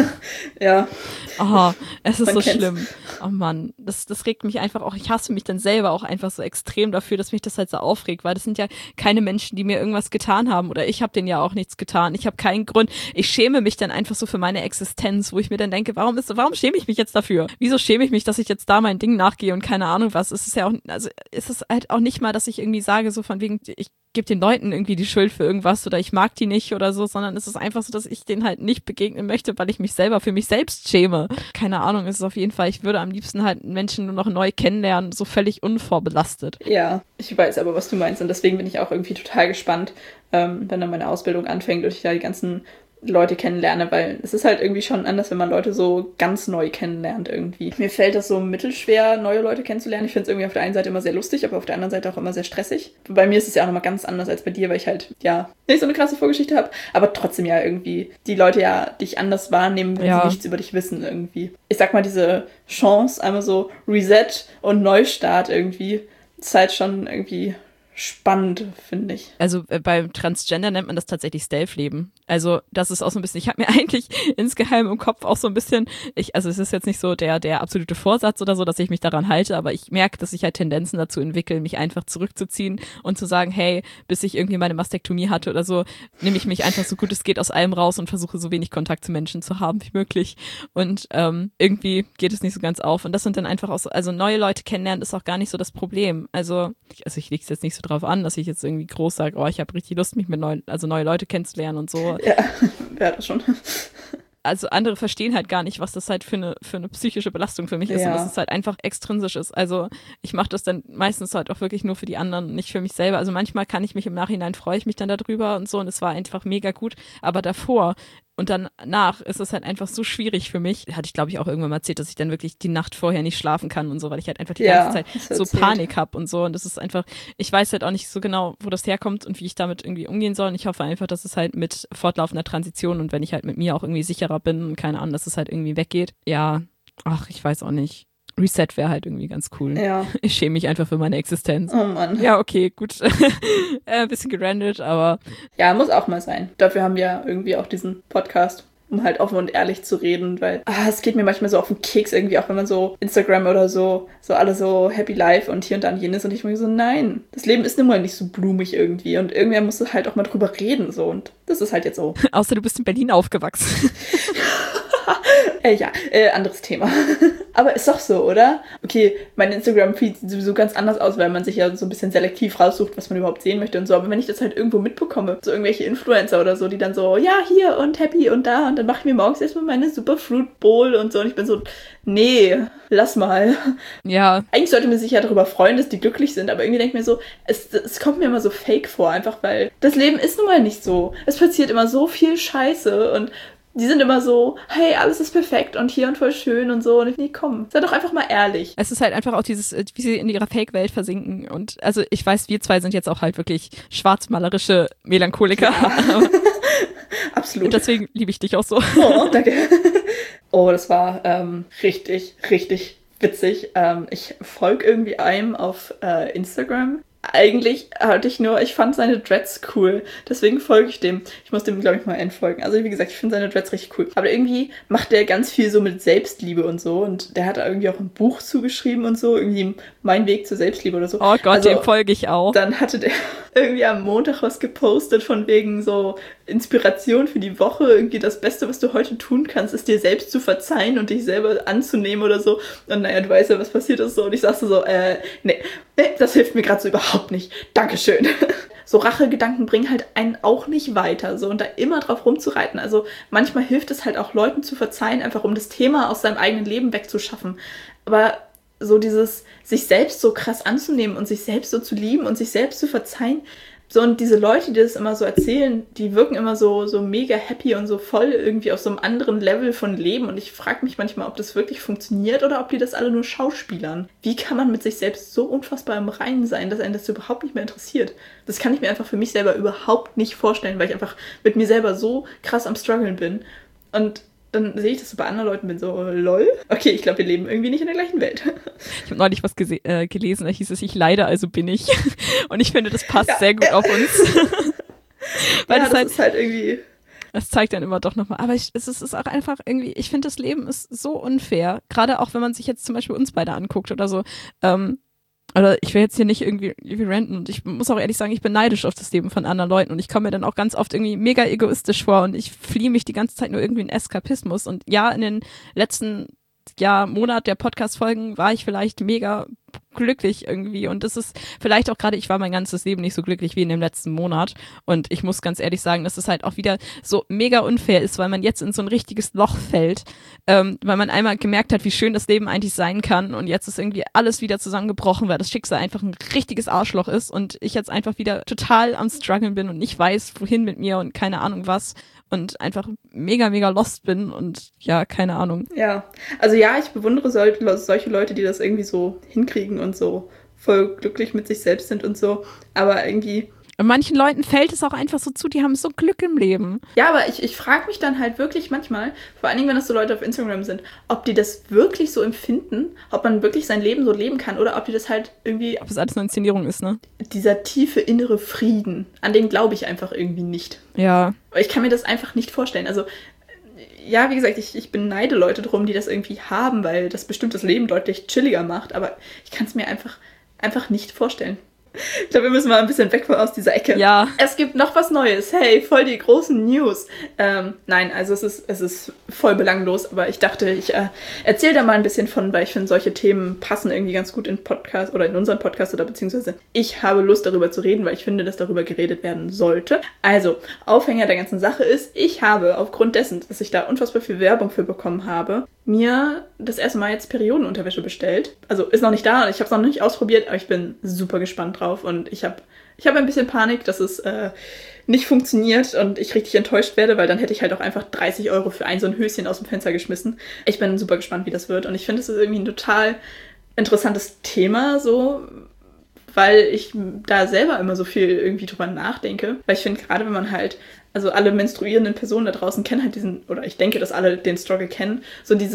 Ja. Aha, es ist Man so kennt's. schlimm. Oh Mann, das, das regt mich einfach auch, ich hasse mich dann selber auch einfach so extrem dafür, dass mich das halt so aufregt, weil das sind ja keine Menschen, die mir irgendwas getan haben oder ich habe denen ja auch nichts getan. Ich habe keinen Grund. Ich schäme mich dann einfach so für meine Existenz, wo ich mir dann denke, warum ist, warum schäme ich mich jetzt dafür? Wieso schäme ich mich, dass ich jetzt da mein Ding nachgehe und keine Ahnung was? Es ist ja auch, also es ist halt auch nicht mal, dass ich irgendwie sage, so von wegen, ich gebe den Leuten irgendwie die Schuld für irgendwas oder ich mag die nicht oder so, sondern es ist einfach so, dass ich denen halt nicht begegnen möchte, weil ich mich selber für mich selbst schäme. Keine Ahnung, es ist auf jeden Fall, ich würde am liebsten halt Menschen nur noch neu kennenlernen, so völlig unvorbelastet. Ja, ich weiß aber, was du meinst und deswegen bin ich auch irgendwie total gespannt, ähm, wenn dann meine Ausbildung anfängt und ich da die ganzen Leute kennenlerne, weil es ist halt irgendwie schon anders, wenn man Leute so ganz neu kennenlernt irgendwie. Mir fällt das so mittelschwer, neue Leute kennenzulernen. Ich finde es irgendwie auf der einen Seite immer sehr lustig, aber auf der anderen Seite auch immer sehr stressig. Bei mir ist es ja auch nochmal ganz anders als bei dir, weil ich halt, ja, nicht so eine krasse Vorgeschichte habe, aber trotzdem ja irgendwie die Leute ja dich anders wahrnehmen, wenn Ja. sie nichts über dich wissen irgendwie. Ich sag mal, diese Chance, einmal so Reset und Neustart irgendwie, ist halt schon irgendwie spannend, finde ich. Also äh, beim Transgender nennt man das tatsächlich Stealth-Leben. Also das ist auch so ein bisschen, ich habe mir eigentlich insgeheim im Kopf auch so ein bisschen, ich, also es ist jetzt nicht so der der absolute Vorsatz oder so, dass ich mich daran halte, aber ich merke, dass ich halt Tendenzen dazu entwickle, mich einfach zurückzuziehen und zu sagen, hey, bis ich irgendwie meine Mastektomie hatte oder so, nehme ich mich einfach so gut es geht aus allem raus und versuche so wenig Kontakt zu Menschen zu haben wie möglich. Und ähm, irgendwie geht es nicht so ganz auf. Und das sind dann einfach auch so, also neue Leute kennenlernen ist auch gar nicht so das Problem. Also, ich, also ich lege es jetzt nicht so drauf an, dass ich jetzt irgendwie groß sage, oh, ich habe richtig Lust, mich mit neuen, also neue Leute kennenzulernen und so. Ja, wer hat das schon? Also andere verstehen halt gar nicht, was das halt für eine für eine psychische Belastung für mich ist Ja. und dass es halt einfach extrinsisch ist. Also ich mache das dann meistens halt auch wirklich nur für die anderen, nicht für mich selber. Also manchmal kann ich mich im Nachhinein, freue ich mich dann darüber und so und es war einfach mega gut. Aber davor und dann nach ist es halt einfach so schwierig für mich. Hatte ich, glaube ich, auch irgendwann mal erzählt, dass ich dann wirklich die Nacht vorher nicht schlafen kann und so, weil ich halt einfach die Ja, ganze Zeit hast du so erzählt. Panik habe und so. Und das ist einfach, ich weiß halt auch nicht so genau, wo das herkommt und wie ich damit irgendwie umgehen soll. Und ich hoffe einfach, dass es halt mit fortlaufender Transition und wenn ich halt mit mir auch irgendwie sicherer bin und keine Ahnung, dass es halt irgendwie weggeht. Ja, Ach, ich weiß auch nicht. Reset wäre halt irgendwie ganz cool. Ja. Ich schäme mich einfach für meine Existenz. Oh Mann. Ja, okay, gut. Ein bisschen gerandet, aber Ja, muss auch mal sein. Dafür haben wir irgendwie auch diesen Podcast, um halt offen und ehrlich zu reden, weil ah, es geht mir manchmal so auf den Keks irgendwie, auch wenn man so Instagram oder so, so alle so happy life und hier und da und jenes und ich mir so, nein, das Leben ist nun mal nicht so blumig irgendwie und irgendwer muss halt auch mal drüber reden so und das ist halt jetzt so. außer du bist in Berlin aufgewachsen. Äh, ja, äh, anderes Thema. Aber ist doch so, oder? Okay, mein Instagram-Feed sieht sowieso ganz anders aus, weil man sich ja so ein bisschen selektiv raussucht, was man überhaupt sehen möchte und so. Aber wenn ich das halt irgendwo mitbekomme, so irgendwelche Influencer oder so, die dann so, ja, hier und happy und da und dann mache ich mir morgens erstmal meine Superfruit Bowl und so und ich bin so, nee, lass mal. Ja. Eigentlich sollte man sich ja darüber freuen, dass die glücklich sind, aber irgendwie denke ich mir so, es, es kommt mir immer so fake vor, einfach weil das Leben ist nun mal nicht so. Es passiert immer so viel Scheiße und die sind immer so, hey, alles ist perfekt und hier und voll schön und so. Und ich, nee, komm, sei doch einfach mal ehrlich. Es ist halt einfach auch dieses, wie sie in ihrer Fake-Welt versinken. Und also ich weiß, wir zwei sind jetzt auch halt wirklich schwarzmalerische Melancholiker. Ja. Absolut. Und deswegen liebe ich dich auch so. Oh, danke. Oh, das war ähm, richtig, richtig witzig. Ähm, ich folge irgendwie einem auf äh, Instagram. Eigentlich hatte ich nur, ich fand seine Dreads cool. Deswegen folge ich dem. Ich muss dem, glaube ich, mal entfolgen. Also wie gesagt, ich finde seine Dreads richtig cool. Aber irgendwie macht der ganz viel so mit Selbstliebe und so. Und der hat da irgendwie auch ein Buch zugeschrieben und so. Irgendwie Mein Weg zur Selbstliebe oder so. Oh Gott, also, dem folge ich auch. Dann hatte der irgendwie am Montag was gepostet von wegen so Inspiration für die Woche. Irgendwie das Beste, was du heute tun kannst, ist dir selbst zu verzeihen und dich selber anzunehmen oder so. Und naja, du weißt ja, was passiert ist so. Und ich sagte so, äh, nee, nee, das hilft mir gerade so überhaupt nicht. Dankeschön. So Rachegedanken bringen halt einen auch nicht weiter. So, und da immer drauf rumzureiten. Also manchmal hilft es halt auch Leuten zu verzeihen, einfach um das Thema aus seinem eigenen Leben wegzuschaffen. Aber so dieses, sich selbst so krass anzunehmen und sich selbst so zu lieben und sich selbst zu verzeihen. So, und diese Leute, die das immer so erzählen, die wirken immer so, so mega happy und so voll irgendwie auf so einem anderen Level von Leben. Und ich frage mich manchmal, ob das wirklich funktioniert oder ob die das alle nur schauspielern. Wie kann man mit sich selbst so unfassbar im Reinen sein, dass einen das überhaupt nicht mehr interessiert? Das kann ich mir einfach für mich selber überhaupt nicht vorstellen, weil ich einfach mit mir selber so krass am Struggeln bin. Und dann sehe ich das so bei anderen Leuten, bin so, lol. Okay, ich glaube, wir leben irgendwie nicht in der gleichen Welt. Ich habe neulich was gese- äh, gelesen, da hieß es, ich leide, also bin ich. Und ich finde, das passt ja, sehr gut ja. auf uns. Weil ja, das, das halt, ist halt irgendwie... Das zeigt dann immer doch nochmal. Aber ich, es ist auch einfach irgendwie, ich finde, das Leben ist so unfair. Gerade auch, wenn man sich jetzt zum Beispiel uns beide anguckt oder so. Ähm, Oder ich will jetzt hier nicht irgendwie, irgendwie ranten und ich muss auch ehrlich sagen, ich bin neidisch auf das Leben von anderen Leuten und ich komme mir dann auch ganz oft irgendwie mega egoistisch vor und ich fliehe mich die ganze Zeit nur irgendwie in Eskapismus. Und ja, in den letzten ja, Monat der Podcast-Folgen war ich vielleicht mega glücklich irgendwie und das ist vielleicht auch gerade, ich war mein ganzes Leben nicht so glücklich wie in dem letzten Monat und ich muss ganz ehrlich sagen, dass es halt auch wieder so mega unfair ist, weil man jetzt in so ein richtiges Loch fällt, ähm, weil man einmal gemerkt hat, wie schön das Leben eigentlich sein kann und jetzt ist irgendwie alles wieder zusammengebrochen, weil das Schicksal einfach ein richtiges Arschloch ist und ich jetzt einfach wieder total am struggeln bin und nicht weiß, wohin mit mir und keine Ahnung was und einfach mega, mega lost bin und ja, keine Ahnung. Ja, also ja, ich bewundere sol- solche Leute, die das irgendwie so hinkriegen und so voll glücklich mit sich selbst sind und so, aber irgendwie... Und manchen Leuten fällt es auch einfach so zu, die haben so Glück im Leben. Ja, aber ich, ich frage mich dann halt wirklich manchmal, vor allen Dingen, wenn das so Leute auf Instagram sind, ob die das wirklich so empfinden, ob man wirklich sein Leben so leben kann oder ob die das halt irgendwie... Ob es alles nur Inszenierung ist, ne? Dieser tiefe innere Frieden, an den glaube ich einfach irgendwie nicht. Ja. Ich kann mir das einfach nicht vorstellen. Also, ja, wie gesagt, ich, ich beneide Leute drum, die das irgendwie haben, weil das bestimmt das Leben deutlich chilliger macht, aber ich kann es mir einfach, einfach nicht vorstellen. Ich glaube, wir müssen mal ein bisschen weg aus dieser Ecke. Ja. Es gibt noch was Neues. Hey, voll die großen News. Ähm, nein, also es ist, es ist voll belanglos, aber ich dachte, ich äh, erzähle da mal ein bisschen von, weil ich finde, solche Themen passen irgendwie ganz gut in Podcast oder in unseren Podcast oder beziehungsweise ich habe Lust, darüber zu reden, weil ich finde, dass darüber geredet werden sollte. Also, Aufhänger der ganzen Sache ist, ich habe aufgrund dessen, dass ich da unfassbar viel Werbung für bekommen habe, mir das erste Mal jetzt Periodenunterwäsche bestellt. Also ist noch nicht da, ich habe es noch nicht ausprobiert, aber ich bin super gespannt drauf und ich habe ich hab ein bisschen Panik, dass es äh, nicht funktioniert und ich richtig enttäuscht werde, weil dann hätte ich halt auch einfach dreißig Euro für ein so ein Höschen aus dem Fenster geschmissen. Ich bin super gespannt, wie das wird und ich finde, es ist irgendwie ein total interessantes Thema, so, weil ich da selber immer so viel irgendwie drüber nachdenke. Weil ich finde, gerade wenn man halt, also alle menstruierenden Personen da draußen kennen halt diesen, oder ich denke, dass alle den Struggle kennen, so dieses,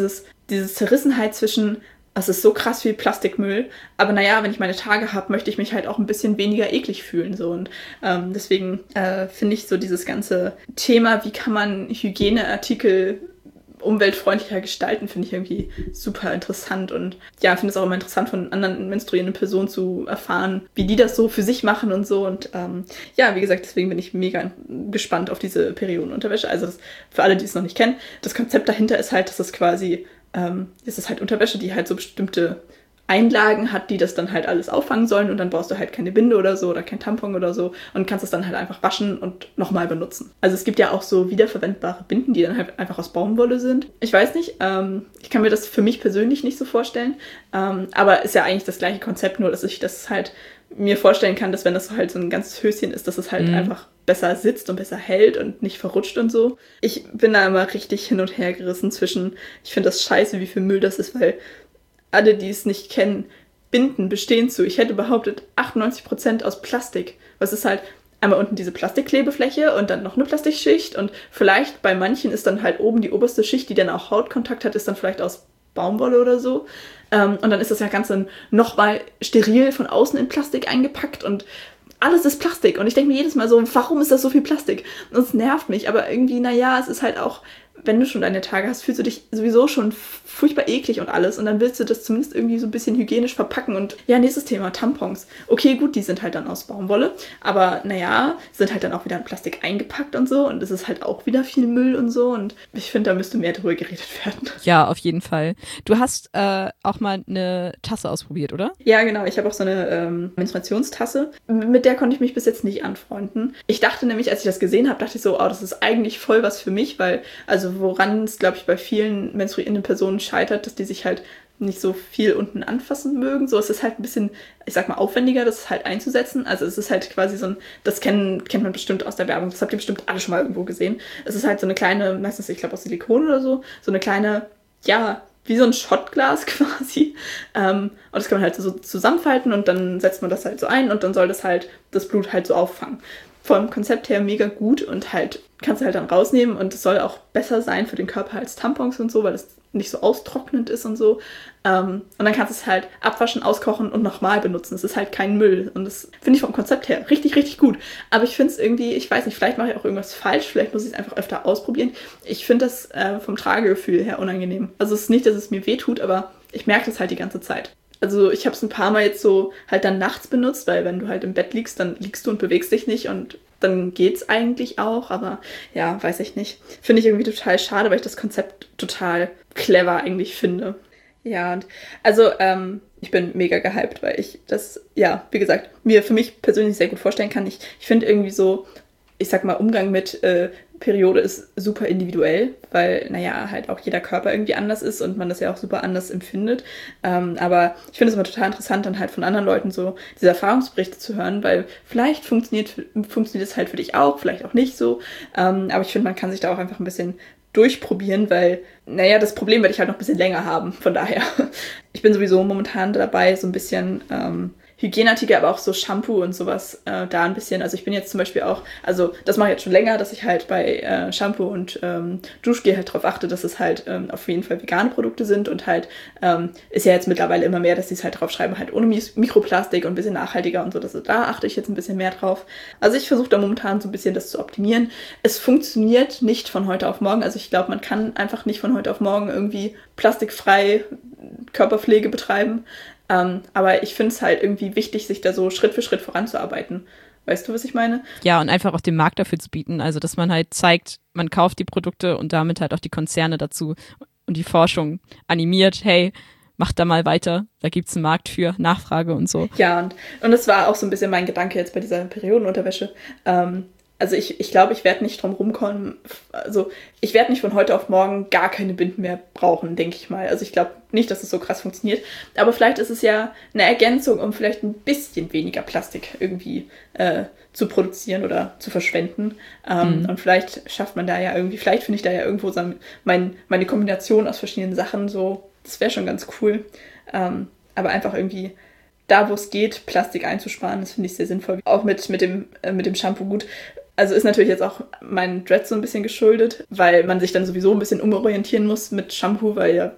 diese Zerrissenheit zwischen, es ist so krass viel Plastikmüll, aber naja, wenn ich meine Tage habe, möchte ich mich halt auch ein bisschen weniger eklig fühlen. So. Und ähm, deswegen äh, finde ich so dieses ganze Thema, wie kann man Hygieneartikel umweltfreundlicher gestalten, finde ich irgendwie super interessant. Und ja, finde es auch immer interessant, von anderen menstruierenden Personen zu erfahren, wie die das so für sich machen und so. Und ähm, ja, wie gesagt, deswegen bin ich mega gespannt auf diese Periodenunterwäsche. Also das, für alle, die es noch nicht kennen, das Konzept dahinter ist halt, dass es quasi, ähm, es ist halt Unterwäsche, die halt so bestimmte Einlagen hat, die das dann halt alles auffangen sollen, und dann brauchst du halt keine Binde oder so oder kein Tampon oder so und kannst es dann halt einfach waschen und nochmal benutzen. Also es gibt ja auch so wiederverwendbare Binden, die dann halt einfach aus Baumwolle sind. Ich weiß nicht, ähm, ich kann mir das für mich persönlich nicht so vorstellen, ähm, aber ist ja eigentlich das gleiche Konzept, nur dass ich das halt mir vorstellen kann, dass wenn das halt so ein ganzes Höschen ist, dass es halt mhm. einfach besser sitzt und besser hält und nicht verrutscht und so. Ich bin da immer richtig hin und her gerissen zwischen, ich finde das scheiße, wie viel Müll das ist, weil alle, die es nicht kennen, Binden bestehen zu, ich hätte behauptet, achtundneunzig Prozent aus Plastik. Was ist halt einmal unten diese Plastikklebefläche und dann noch eine Plastikschicht, und vielleicht bei manchen ist dann halt oben die oberste Schicht, die dann auch Hautkontakt hat, ist dann vielleicht aus Baumwolle oder so. Ähm, und dann ist das ja ganz dann nochmal steril von außen in Plastik eingepackt und alles ist Plastik. Und ich denke mir jedes Mal so, warum ist das so viel Plastik? Und es nervt mich, aber irgendwie, naja, es ist halt auch, wenn du schon deine Tage hast, fühlst du dich sowieso schon furchtbar eklig und alles, und dann willst du das zumindest irgendwie so ein bisschen hygienisch verpacken. Und ja, nächstes Thema, Tampons. Okay, gut, die sind halt dann aus Baumwolle, aber naja, sind halt dann auch wieder in Plastik eingepackt und so, und es ist halt auch wieder viel Müll und so, und ich finde, da müsste mehr drüber geredet werden. Ja, auf jeden Fall. Du hast äh, auch mal eine Tasse ausprobiert, oder? Ja, genau, ich habe auch so eine ähm, Menstruationstasse, mit der konnte ich mich bis jetzt nicht anfreunden. Ich dachte nämlich, als ich das gesehen habe, dachte ich so, oh, das ist eigentlich voll was für mich, weil, also woran es, glaube ich, bei vielen menstruierenden Personen scheitert, dass die sich halt nicht so viel unten anfassen mögen. So, es ist halt ein bisschen, ich sag mal, aufwendiger, das halt einzusetzen. Also es ist halt quasi so ein, das kennen, kennt man bestimmt aus der Werbung, das habt ihr bestimmt alle schon mal irgendwo gesehen. Es ist halt so eine kleine, meistens, ich glaube, aus Silikon oder so, so eine kleine, ja, wie so ein Shotglas quasi. Ähm, und das kann man halt so zusammenfalten, und dann setzt man das halt so ein, und dann soll das halt das Blut halt so auffangen. Vom Konzept her mega gut, und halt kannst du halt dann rausnehmen, und es soll auch besser sein für den Körper als Tampons und so, weil es nicht so austrocknend ist und so. Ähm, und dann kannst du es halt abwaschen, auskochen und nochmal benutzen. Es ist halt kein Müll, und das finde ich vom Konzept her richtig, richtig gut. Aber ich finde es irgendwie, ich weiß nicht, vielleicht mache ich auch irgendwas falsch, vielleicht muss ich es einfach öfter ausprobieren. Ich finde das äh, vom Tragegefühl her unangenehm. Also es ist nicht, dass es mir wehtut, aber ich merke das halt die ganze Zeit. Also ich habe es ein paar Mal jetzt so halt dann nachts benutzt, weil wenn du halt im Bett liegst, dann liegst du und bewegst dich nicht, und dann geht's eigentlich auch, aber ja, weiß ich nicht. Finde ich irgendwie total schade, weil ich das Konzept total clever eigentlich finde. Ja, und also ähm, ich bin mega gehypt, weil ich das, ja, wie gesagt, mir für mich persönlich sehr gut vorstellen kann. Ich, ich finde irgendwie so, ich sag mal, Umgang mit äh, Periode ist super individuell, weil, naja, halt auch jeder Körper irgendwie anders ist und man das ja auch super anders empfindet. Ähm, aber ich finde es immer total interessant, dann halt von anderen Leuten so diese Erfahrungsberichte zu hören, weil vielleicht funktioniert, funktioniert es halt für dich auch, vielleicht auch nicht so. Ähm, aber ich finde, man kann sich da auch einfach ein bisschen durchprobieren, weil, naja, das Problem werde ich halt noch ein bisschen länger haben. Von daher, ich bin sowieso momentan dabei, so ein bisschen ähm, Hygieneartikel, aber auch so Shampoo und sowas äh, da ein bisschen. Also ich bin jetzt zum Beispiel auch, also das mache ich jetzt schon länger, dass ich halt bei äh, Shampoo und ähm, Duschgel halt darauf achte, dass es halt ähm, auf jeden Fall vegane Produkte sind, und halt ähm, ist ja jetzt mittlerweile immer mehr, dass die es halt drauf schreiben, halt ohne Mikroplastik und ein bisschen nachhaltiger und so, dass da achte ich jetzt ein bisschen mehr drauf. Also ich versuche da momentan so ein bisschen das zu optimieren. Es funktioniert nicht von heute auf morgen, also ich glaube, man kann einfach nicht von heute auf morgen irgendwie plastikfrei Körperpflege betreiben. Um, aber ich finde es halt irgendwie wichtig, sich da so Schritt für Schritt voranzuarbeiten. Weißt du, was ich meine? Ja, und einfach auch den Markt dafür zu bieten. Also, dass man halt zeigt, man kauft die Produkte und damit halt auch die Konzerne dazu und die Forschung animiert, hey, macht da mal weiter, da gibt's einen Markt für, Nachfrage und so. Ja, und, und das war auch so ein bisschen mein Gedanke jetzt bei dieser Periodenunterwäsche. Ähm, Also ich, ich glaube, ich werde nicht drum rumkommen, also ich werde nicht von heute auf morgen gar keine Binden mehr brauchen, denke ich mal. Also ich glaube nicht, dass es so krass funktioniert, aber vielleicht ist es ja eine Ergänzung, um vielleicht ein bisschen weniger Plastik irgendwie äh, zu produzieren oder zu verschwenden. Ähm, mhm. Und vielleicht schafft man da ja irgendwie, vielleicht finde ich da ja irgendwo so mein, meine Kombination aus verschiedenen Sachen so, das wäre schon ganz cool. Ähm, aber einfach irgendwie da, wo es geht, Plastik einzusparen, das finde ich sehr sinnvoll. Auch mit, mit, dem, äh, mit dem Shampoo gut. Also ist natürlich jetzt auch mein Dread so ein bisschen geschuldet, weil man sich dann sowieso ein bisschen umorientieren muss mit Shampoo, weil ja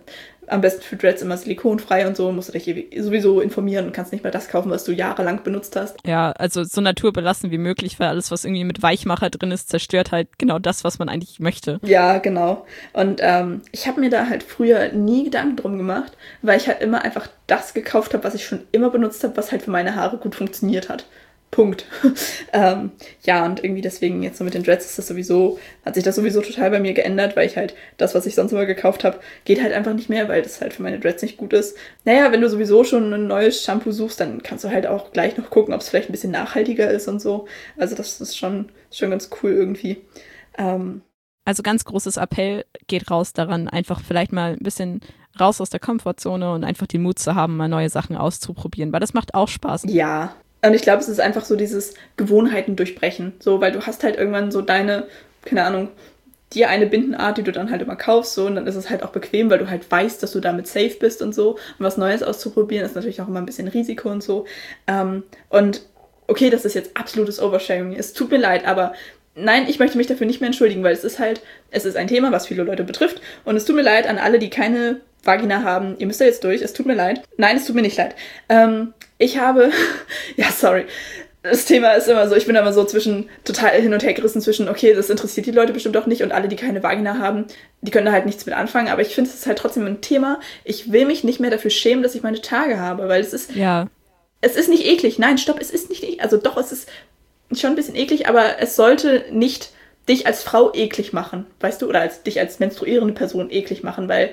am besten für Dreads immer silikonfrei und so, musst du dich sowieso informieren und kannst nicht mal das kaufen, was du jahrelang benutzt hast. Ja, also so naturbelassen wie möglich, weil alles, was irgendwie mit Weichmacher drin ist, zerstört halt genau das, was man eigentlich möchte. Ja, genau. Und ähm, ich habe mir da halt früher nie Gedanken drum gemacht, weil ich halt immer einfach das gekauft habe, was ich schon immer benutzt habe, was halt für meine Haare gut funktioniert hat. Punkt. ähm, ja, und irgendwie deswegen jetzt so mit den Dreads ist das sowieso, hat sich das sowieso total bei mir geändert, weil ich halt das, was ich sonst immer gekauft habe, geht halt einfach nicht mehr, weil das halt für meine Dreads nicht gut ist. Naja, wenn du sowieso schon ein neues Shampoo suchst, dann kannst du halt auch gleich noch gucken, ob es vielleicht ein bisschen nachhaltiger ist und so. Also das ist schon, schon ganz cool irgendwie. Ähm, Also ganz großes Appell geht raus daran, einfach vielleicht mal ein bisschen raus aus der Komfortzone und einfach den Mut zu haben, mal neue Sachen auszuprobieren, weil das macht auch Spaß. Ja. Und ich glaube, es ist einfach so dieses Gewohnheiten durchbrechen. So, weil du hast halt irgendwann so deine, keine Ahnung, dir eine Bindenart, die du dann halt immer kaufst, so, und dann ist es halt auch bequem, weil du halt weißt, dass du damit safe bist und so. Und was Neues auszuprobieren ist natürlich auch immer ein bisschen Risiko und so. Ähm, und okay, das ist jetzt absolutes Oversharing. Es tut mir leid, aber nein, ich möchte mich dafür nicht mehr entschuldigen, weil es ist halt, es ist ein Thema, was viele Leute betrifft. Und es tut mir leid an alle, die keine Vagina haben. Ihr müsst da jetzt durch. Es tut mir leid. Nein, es tut mir nicht leid. Ähm, ich habe, ja, sorry. Das Thema ist immer so, ich bin immer so zwischen, total hin und her gerissen zwischen, okay, das interessiert die Leute bestimmt auch nicht und alle, die keine Vagina haben, die können da halt nichts mit anfangen. Aber ich finde, es ist halt trotzdem ein Thema. Ich will mich nicht mehr dafür schämen, dass ich meine Tage habe, weil es ist, ja. Es ist nicht eklig. Nein, stopp, es ist nicht eklig. Also doch, es ist schon ein bisschen eklig, aber es sollte nicht dich als Frau eklig machen, weißt du, oder als dich als menstruierende Person eklig machen, weil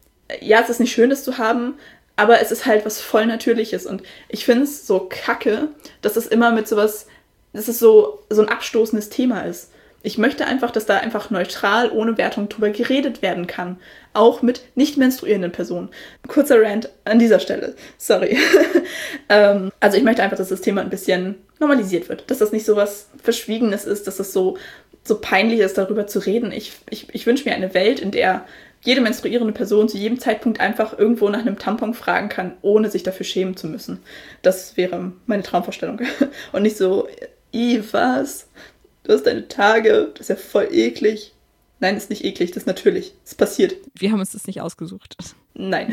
ja, es ist nicht schön, das zu haben, aber es ist halt was voll Natürliches und ich finde es so kacke, dass es immer mit sowas, dass es so, so ein abstoßendes Thema ist. Ich möchte einfach, dass da einfach neutral, ohne Wertung drüber geredet werden kann. Auch mit nicht menstruierenden Personen. Kurzer Rant an dieser Stelle. Sorry. ähm, also ich möchte einfach, dass das Thema ein bisschen normalisiert wird. Dass das nicht so was Verschwiegenes ist, dass es so, so peinlich ist, darüber zu reden. Ich, ich, ich wünsche mir eine Welt, in der jede menstruierende Person zu jedem Zeitpunkt einfach irgendwo nach einem Tampon fragen kann, ohne sich dafür schämen zu müssen. Das wäre meine Traumvorstellung. Und nicht so, i, was? Du hast deine Tage, das ist ja voll eklig. Nein, ist nicht eklig, das ist natürlich. Es passiert. Wir haben uns das nicht ausgesucht. Nein.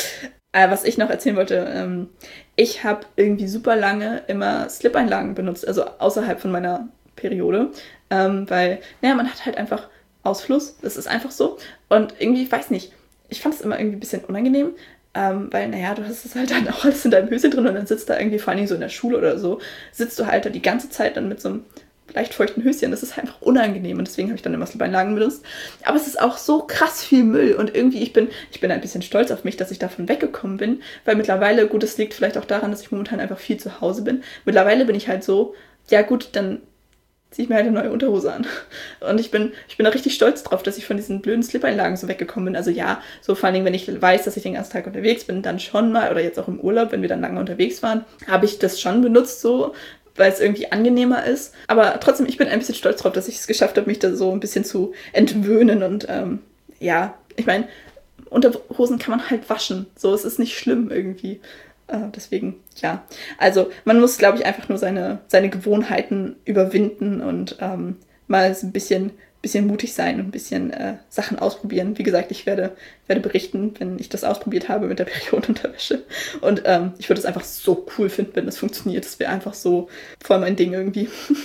äh, was ich noch erzählen wollte, ähm, ich habe irgendwie super lange immer Slip-Einlagen benutzt, also außerhalb von meiner Periode, ähm, weil, naja, man hat halt einfach Ausfluss, das ist einfach so. Und irgendwie, ich weiß nicht, ich fand es immer irgendwie ein bisschen unangenehm, ähm, weil, naja, du hast es halt dann auch alles in deinem Höschen drin und dann sitzt da irgendwie, vor allen Dingen so in der Schule oder so, sitzt du halt da die ganze Zeit dann mit so einem leicht feuchten Höschen. Das ist einfach unangenehm und deswegen habe ich dann immer Slip-Einlagen benutzt. Aber es ist auch so krass viel Müll und irgendwie, ich bin, ich bin ein bisschen stolz auf mich, dass ich davon weggekommen bin, weil mittlerweile, gut, es liegt vielleicht auch daran, dass ich momentan einfach viel zu Hause bin. Mittlerweile bin ich halt so, ja gut, dann ziehe ich mir halt eine neue Unterhose an. Und ich bin, ich bin da richtig stolz drauf, dass ich von diesen blöden Slip-Einlagen so weggekommen bin. Also ja, so vor allen Dingen, wenn ich weiß, dass ich den ganzen Tag unterwegs bin, dann schon mal, oder jetzt auch im Urlaub, wenn wir dann lange unterwegs waren, habe ich das schon benutzt so, weil es irgendwie angenehmer ist. Aber trotzdem, ich bin ein bisschen stolz drauf, dass ich es geschafft habe, mich da so ein bisschen zu entwöhnen. Und ähm, ja, ich meine, Unterhosen kann man halt waschen. So, es ist nicht schlimm irgendwie. Äh, deswegen, ja. Also man muss, glaube ich, einfach nur seine, seine Gewohnheiten überwinden und ähm, mal so ein bisschen, bisschen mutig sein und ein bisschen äh, Sachen ausprobieren. Wie gesagt, ich werde, werde berichten, wenn ich das ausprobiert habe mit der Periodenunterwäsche. Und ähm, ich würde es einfach so cool finden, wenn das funktioniert. Das wäre einfach so voll mein Ding irgendwie.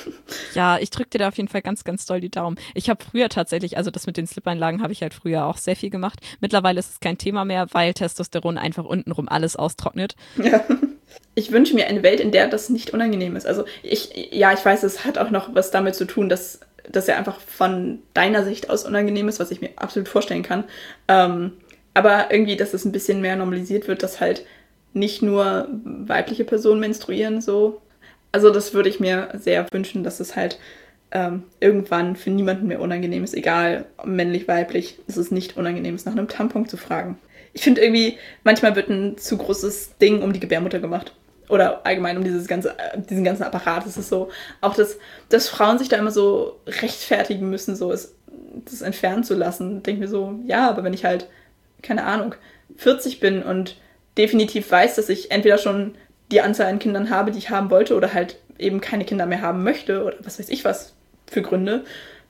Ja, ich drücke dir da auf jeden Fall ganz, ganz doll die Daumen. Ich habe früher tatsächlich, also das mit den Slip-Einlagen habe ich halt früher auch sehr viel gemacht. Mittlerweile ist es kein Thema mehr, weil Testosteron einfach untenrum alles austrocknet. Ja. Ich wünsche mir eine Welt, in der das nicht unangenehm ist. Also ich, ja, ich weiß, es hat auch noch was damit zu tun, dass das ja einfach von deiner Sicht aus unangenehm ist, was ich mir absolut vorstellen kann. Ähm, aber irgendwie, dass es ein bisschen mehr normalisiert wird, dass halt nicht nur weibliche Personen menstruieren, so. Also das würde ich mir sehr wünschen, dass es halt ähm, irgendwann für niemanden mehr unangenehm ist, egal männlich, weiblich, dass es nicht unangenehm ist, nach einem Tampon zu fragen. Ich finde irgendwie, manchmal wird ein zu großes Ding um die Gebärmutter gemacht. Oder allgemein um dieses ganze, diesen ganzen Apparat. Es ist so, auch dass, dass Frauen sich da immer so rechtfertigen müssen, so es, das entfernen zu lassen. Denke mir so, ja, aber wenn ich halt, keine Ahnung, vierzig bin und definitiv weiß, dass ich entweder schon die Anzahl an Kindern habe, die ich haben wollte, oder halt eben keine Kinder mehr haben möchte, oder was weiß ich was für Gründe,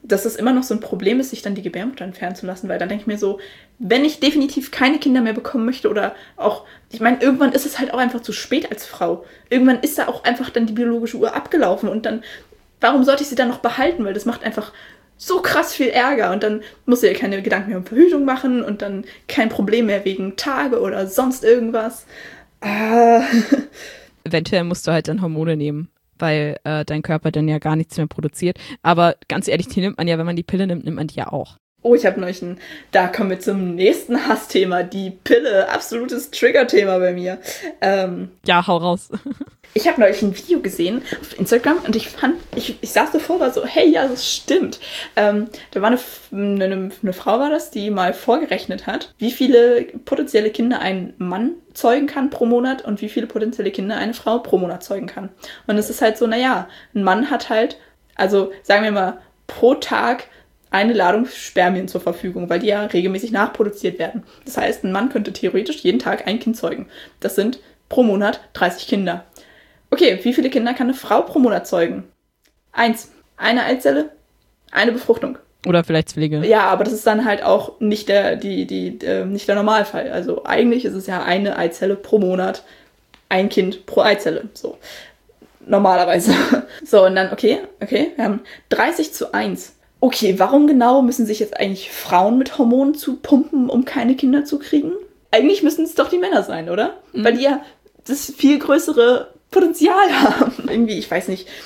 dass es immer noch so ein Problem ist, sich dann die Gebärmutter entfernen zu lassen, weil dann denke ich mir so, wenn ich definitiv keine Kinder mehr bekommen möchte oder auch, ich meine, irgendwann ist es halt auch einfach zu spät als Frau. Irgendwann ist da auch einfach dann die biologische Uhr abgelaufen und dann, warum sollte ich sie dann noch behalten? Weil das macht einfach so krass viel Ärger und dann muss ich ja keine Gedanken mehr um Verhütung machen und dann kein Problem mehr wegen Tage oder sonst irgendwas. Ah. Eventuell musst du halt dann Hormone nehmen, weil äh, dein Körper dann ja gar nichts mehr produziert. Aber ganz ehrlich, die nimmt man ja, wenn man die Pille nimmt, nimmt man die ja auch. Oh, ich habe neulich ein, da kommen wir zum nächsten Hassthema, die Pille, absolutes Trigger-Thema bei mir. Ähm, ja, hau raus. Ich habe neulich ein Video gesehen auf Instagram und ich fand, ich, ich saß davor, war so, hey, ja, das stimmt. Ähm, da war eine, eine, eine Frau, war das, die mal vorgerechnet hat, wie viele potenzielle Kinder ein Mann zeugen kann pro Monat und wie viele potenzielle Kinder eine Frau pro Monat zeugen kann. Und es ist halt so, naja, ein Mann hat halt, also sagen wir mal, pro Tag eine Ladung Spermien zur Verfügung, weil die ja regelmäßig nachproduziert werden. Das heißt, ein Mann könnte theoretisch jeden Tag ein Kind zeugen. Das sind pro Monat dreißig Kinder. Okay, wie viele Kinder kann eine Frau pro Monat zeugen? Eins. Eine Eizelle, eine Befruchtung. Oder vielleicht Zwillinge. Ja, aber das ist dann halt auch nicht der, die, die, äh, nicht der Normalfall. Also eigentlich ist es ja eine Eizelle pro Monat, ein Kind pro Eizelle. So. Normalerweise. So, und dann, okay, okay, wir haben dreißig zu eins. Okay, warum genau müssen sich jetzt eigentlich Frauen mit Hormonen zupumpen, um keine Kinder zu kriegen? Eigentlich müssen es doch die Männer sein, oder? Mhm. Weil die ja das viel größere Potenzial haben. Irgendwie, ich weiß nicht,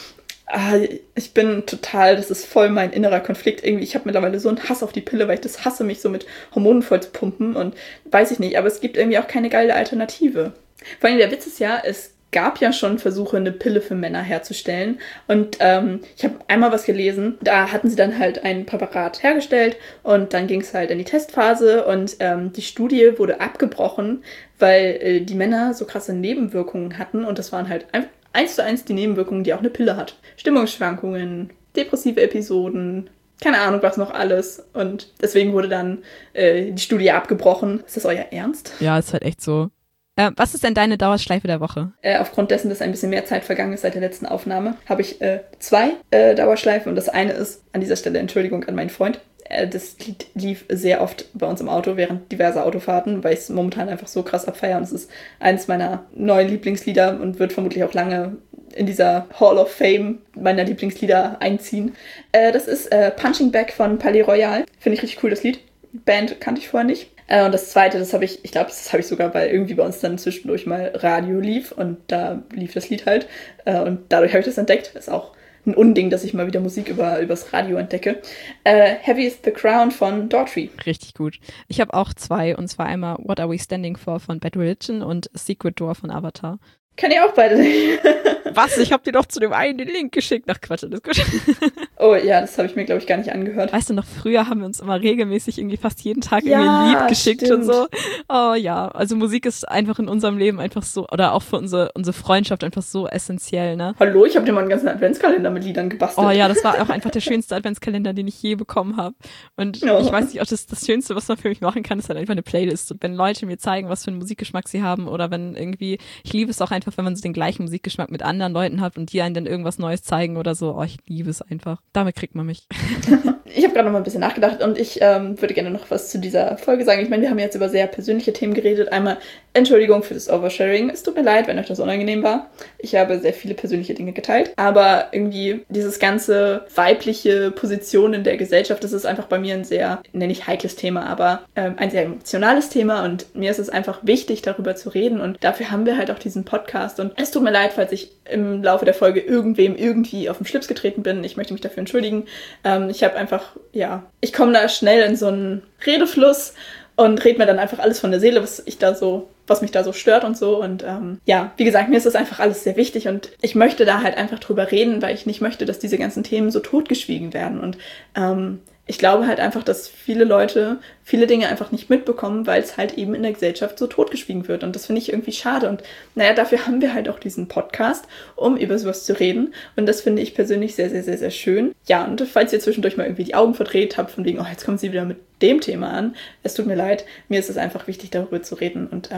ich bin total, das ist voll mein innerer Konflikt. Irgendwie, ich habe mittlerweile so einen Hass auf die Pille, weil ich das hasse, mich so mit Hormonen voll zu pumpen und weiß ich nicht, aber es gibt irgendwie auch keine geile Alternative. Vor allem der Witz ist ja, es gab ja schon Versuche, eine Pille für Männer herzustellen. Und ähm, ich habe einmal was gelesen, da hatten sie dann halt ein Präparat hergestellt und dann ging es halt in die Testphase und ähm, die Studie wurde abgebrochen, weil äh, die Männer so krasse Nebenwirkungen hatten und das waren halt ein, eins zu eins die Nebenwirkungen, die auch eine Pille hat. Stimmungsschwankungen, depressive Episoden, keine Ahnung, was noch alles. Und deswegen wurde dann äh, die Studie abgebrochen. Ist das euer Ernst? Ja, ist halt echt so. Äh, was ist denn deine Dauerschleife der Woche? Äh, aufgrund dessen, dass ein bisschen mehr Zeit vergangen ist seit der letzten Aufnahme, habe ich äh, zwei äh, Dauerschleifen. Und das eine ist, an dieser Stelle Entschuldigung an meinen Freund, äh, das Lied lief sehr oft bei uns im Auto während diverser Autofahrten, weil ich es momentan einfach so krass abfeiere. Und es ist eines meiner neuen Lieblingslieder und wird vermutlich auch lange in dieser Hall of Fame meiner Lieblingslieder einziehen. Äh, das ist äh, Punching Bag von Palais Royal. Finde ich richtig cool, das Lied. Band kannte ich vorher nicht. Äh, und das zweite, das habe ich, ich glaube, das habe ich sogar, weil irgendwie bei uns dann zwischendurch mal Radio lief und da lief das Lied halt. Äh, und dadurch habe ich das entdeckt. Ist auch ein Unding, dass ich mal wieder Musik über übers Radio entdecke. Äh, Heavy is the Crown von Daughtry. Richtig gut. Ich habe auch zwei, und zwar einmal What Are We Standing For von Bad Religion und Secret Door von Avatar. Kann ich auch beide nicht. Was? Ich hab dir doch zu dem einen den Link geschickt. Ach Quatsch, das ist gut. Oh ja, das habe ich mir, glaube ich, gar nicht angehört. Weißt du noch, früher haben wir uns immer regelmäßig irgendwie fast jeden Tag ja, irgendwie ein Lied geschickt stimmt. und so. Oh ja, also Musik ist einfach in unserem Leben einfach so, oder auch für unsere, unsere Freundschaft einfach so essentiell, ne? Hallo, ich habe dir mal einen ganzen Adventskalender mit Liedern gebastelt. Oh ja, das war auch einfach der schönste Adventskalender, den ich je bekommen habe. Und oh. ich weiß nicht, auch das, das Schönste, was man für mich machen kann, ist halt einfach eine Playlist. Und wenn Leute mir zeigen, was für einen Musikgeschmack sie haben oder wenn irgendwie, ich liebe es auch einfach, wenn man so den gleichen Musikgeschmack mit anderen Leuten hat und die einen dann irgendwas Neues zeigen oder so. Oh, ich liebe es einfach. Damit kriegt man mich. Ich habe gerade noch mal ein bisschen nachgedacht und ich ähm, würde gerne noch was zu dieser Folge sagen. Ich meine, wir haben jetzt über sehr persönliche Themen geredet. Einmal Entschuldigung für das Oversharing. Es tut mir leid, wenn euch das unangenehm war. Ich habe sehr viele persönliche Dinge geteilt. Aber irgendwie dieses ganze weibliche Position in der Gesellschaft, das ist einfach bei mir ein sehr, nenne ich heikles Thema, aber ähm, ein sehr emotionales Thema und mir ist es einfach wichtig, darüber zu reden und dafür haben wir halt auch diesen Podcast und es tut mir leid, falls ich im Laufe der Folge irgendwem irgendwie auf den Schlips getreten bin. Ich möchte mich dafür entschuldigen. Ähm, ich habe einfach, ja, ich komme da schnell in so einen Redefluss und rede mir dann einfach alles von der Seele, was ich da so, was mich da so stört und so. Und ähm, ja, wie gesagt, mir ist das einfach alles sehr wichtig und ich möchte da halt einfach drüber reden, weil ich nicht möchte, dass diese ganzen Themen so totgeschwiegen werden. Und ähm, ich glaube halt einfach, dass viele Leute viele Dinge einfach nicht mitbekommen, weil es halt eben in der Gesellschaft so totgeschwiegen wird. Und das finde ich irgendwie schade. Und naja, dafür haben wir halt auch diesen Podcast, um über sowas zu reden. Und das finde ich persönlich sehr, sehr, sehr, sehr schön. Ja, und falls ihr zwischendurch mal irgendwie die Augen verdreht habt, von wegen, oh, jetzt kommt sie wieder mit dem Thema an. Es tut mir leid, mir ist es einfach wichtig, darüber zu reden. Und ähm,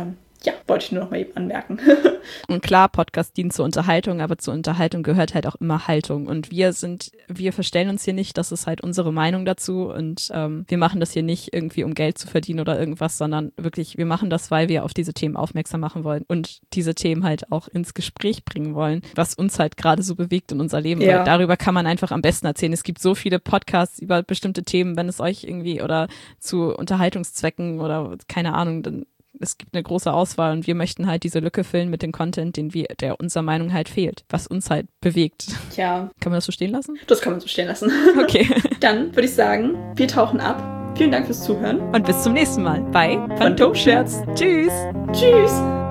ja, wollte ich nur noch mal eben anmerken. Und klar, Podcast dient zur Unterhaltung, aber zur Unterhaltung gehört halt auch immer Haltung. Und wir sind, wir verstellen uns hier nicht, das ist halt unsere Meinung dazu. Und ähm, wir machen das hier nicht irgendwie, um Geld zu verdienen oder irgendwas, sondern wirklich, wir machen das, weil wir auf diese Themen aufmerksam machen wollen und diese Themen halt auch ins Gespräch bringen wollen, was uns halt gerade so bewegt in unser Leben. Ja. Weil darüber kann man einfach am besten erzählen. Es gibt so viele Podcasts über bestimmte Themen, wenn es euch irgendwie oder zu Unterhaltungszwecken oder keine Ahnung, dann es gibt eine große Auswahl und wir möchten halt diese Lücke füllen mit dem Content, den wir, der unserer Meinung halt fehlt, was uns halt bewegt. Ja. Kann man das so stehen lassen? Das kann man so stehen lassen. Okay. Dann würde ich sagen, wir tauchen ab. Vielen Dank fürs Zuhören. Und bis zum nächsten Mal bei Phantomscherz. Tschüss. Tschüss.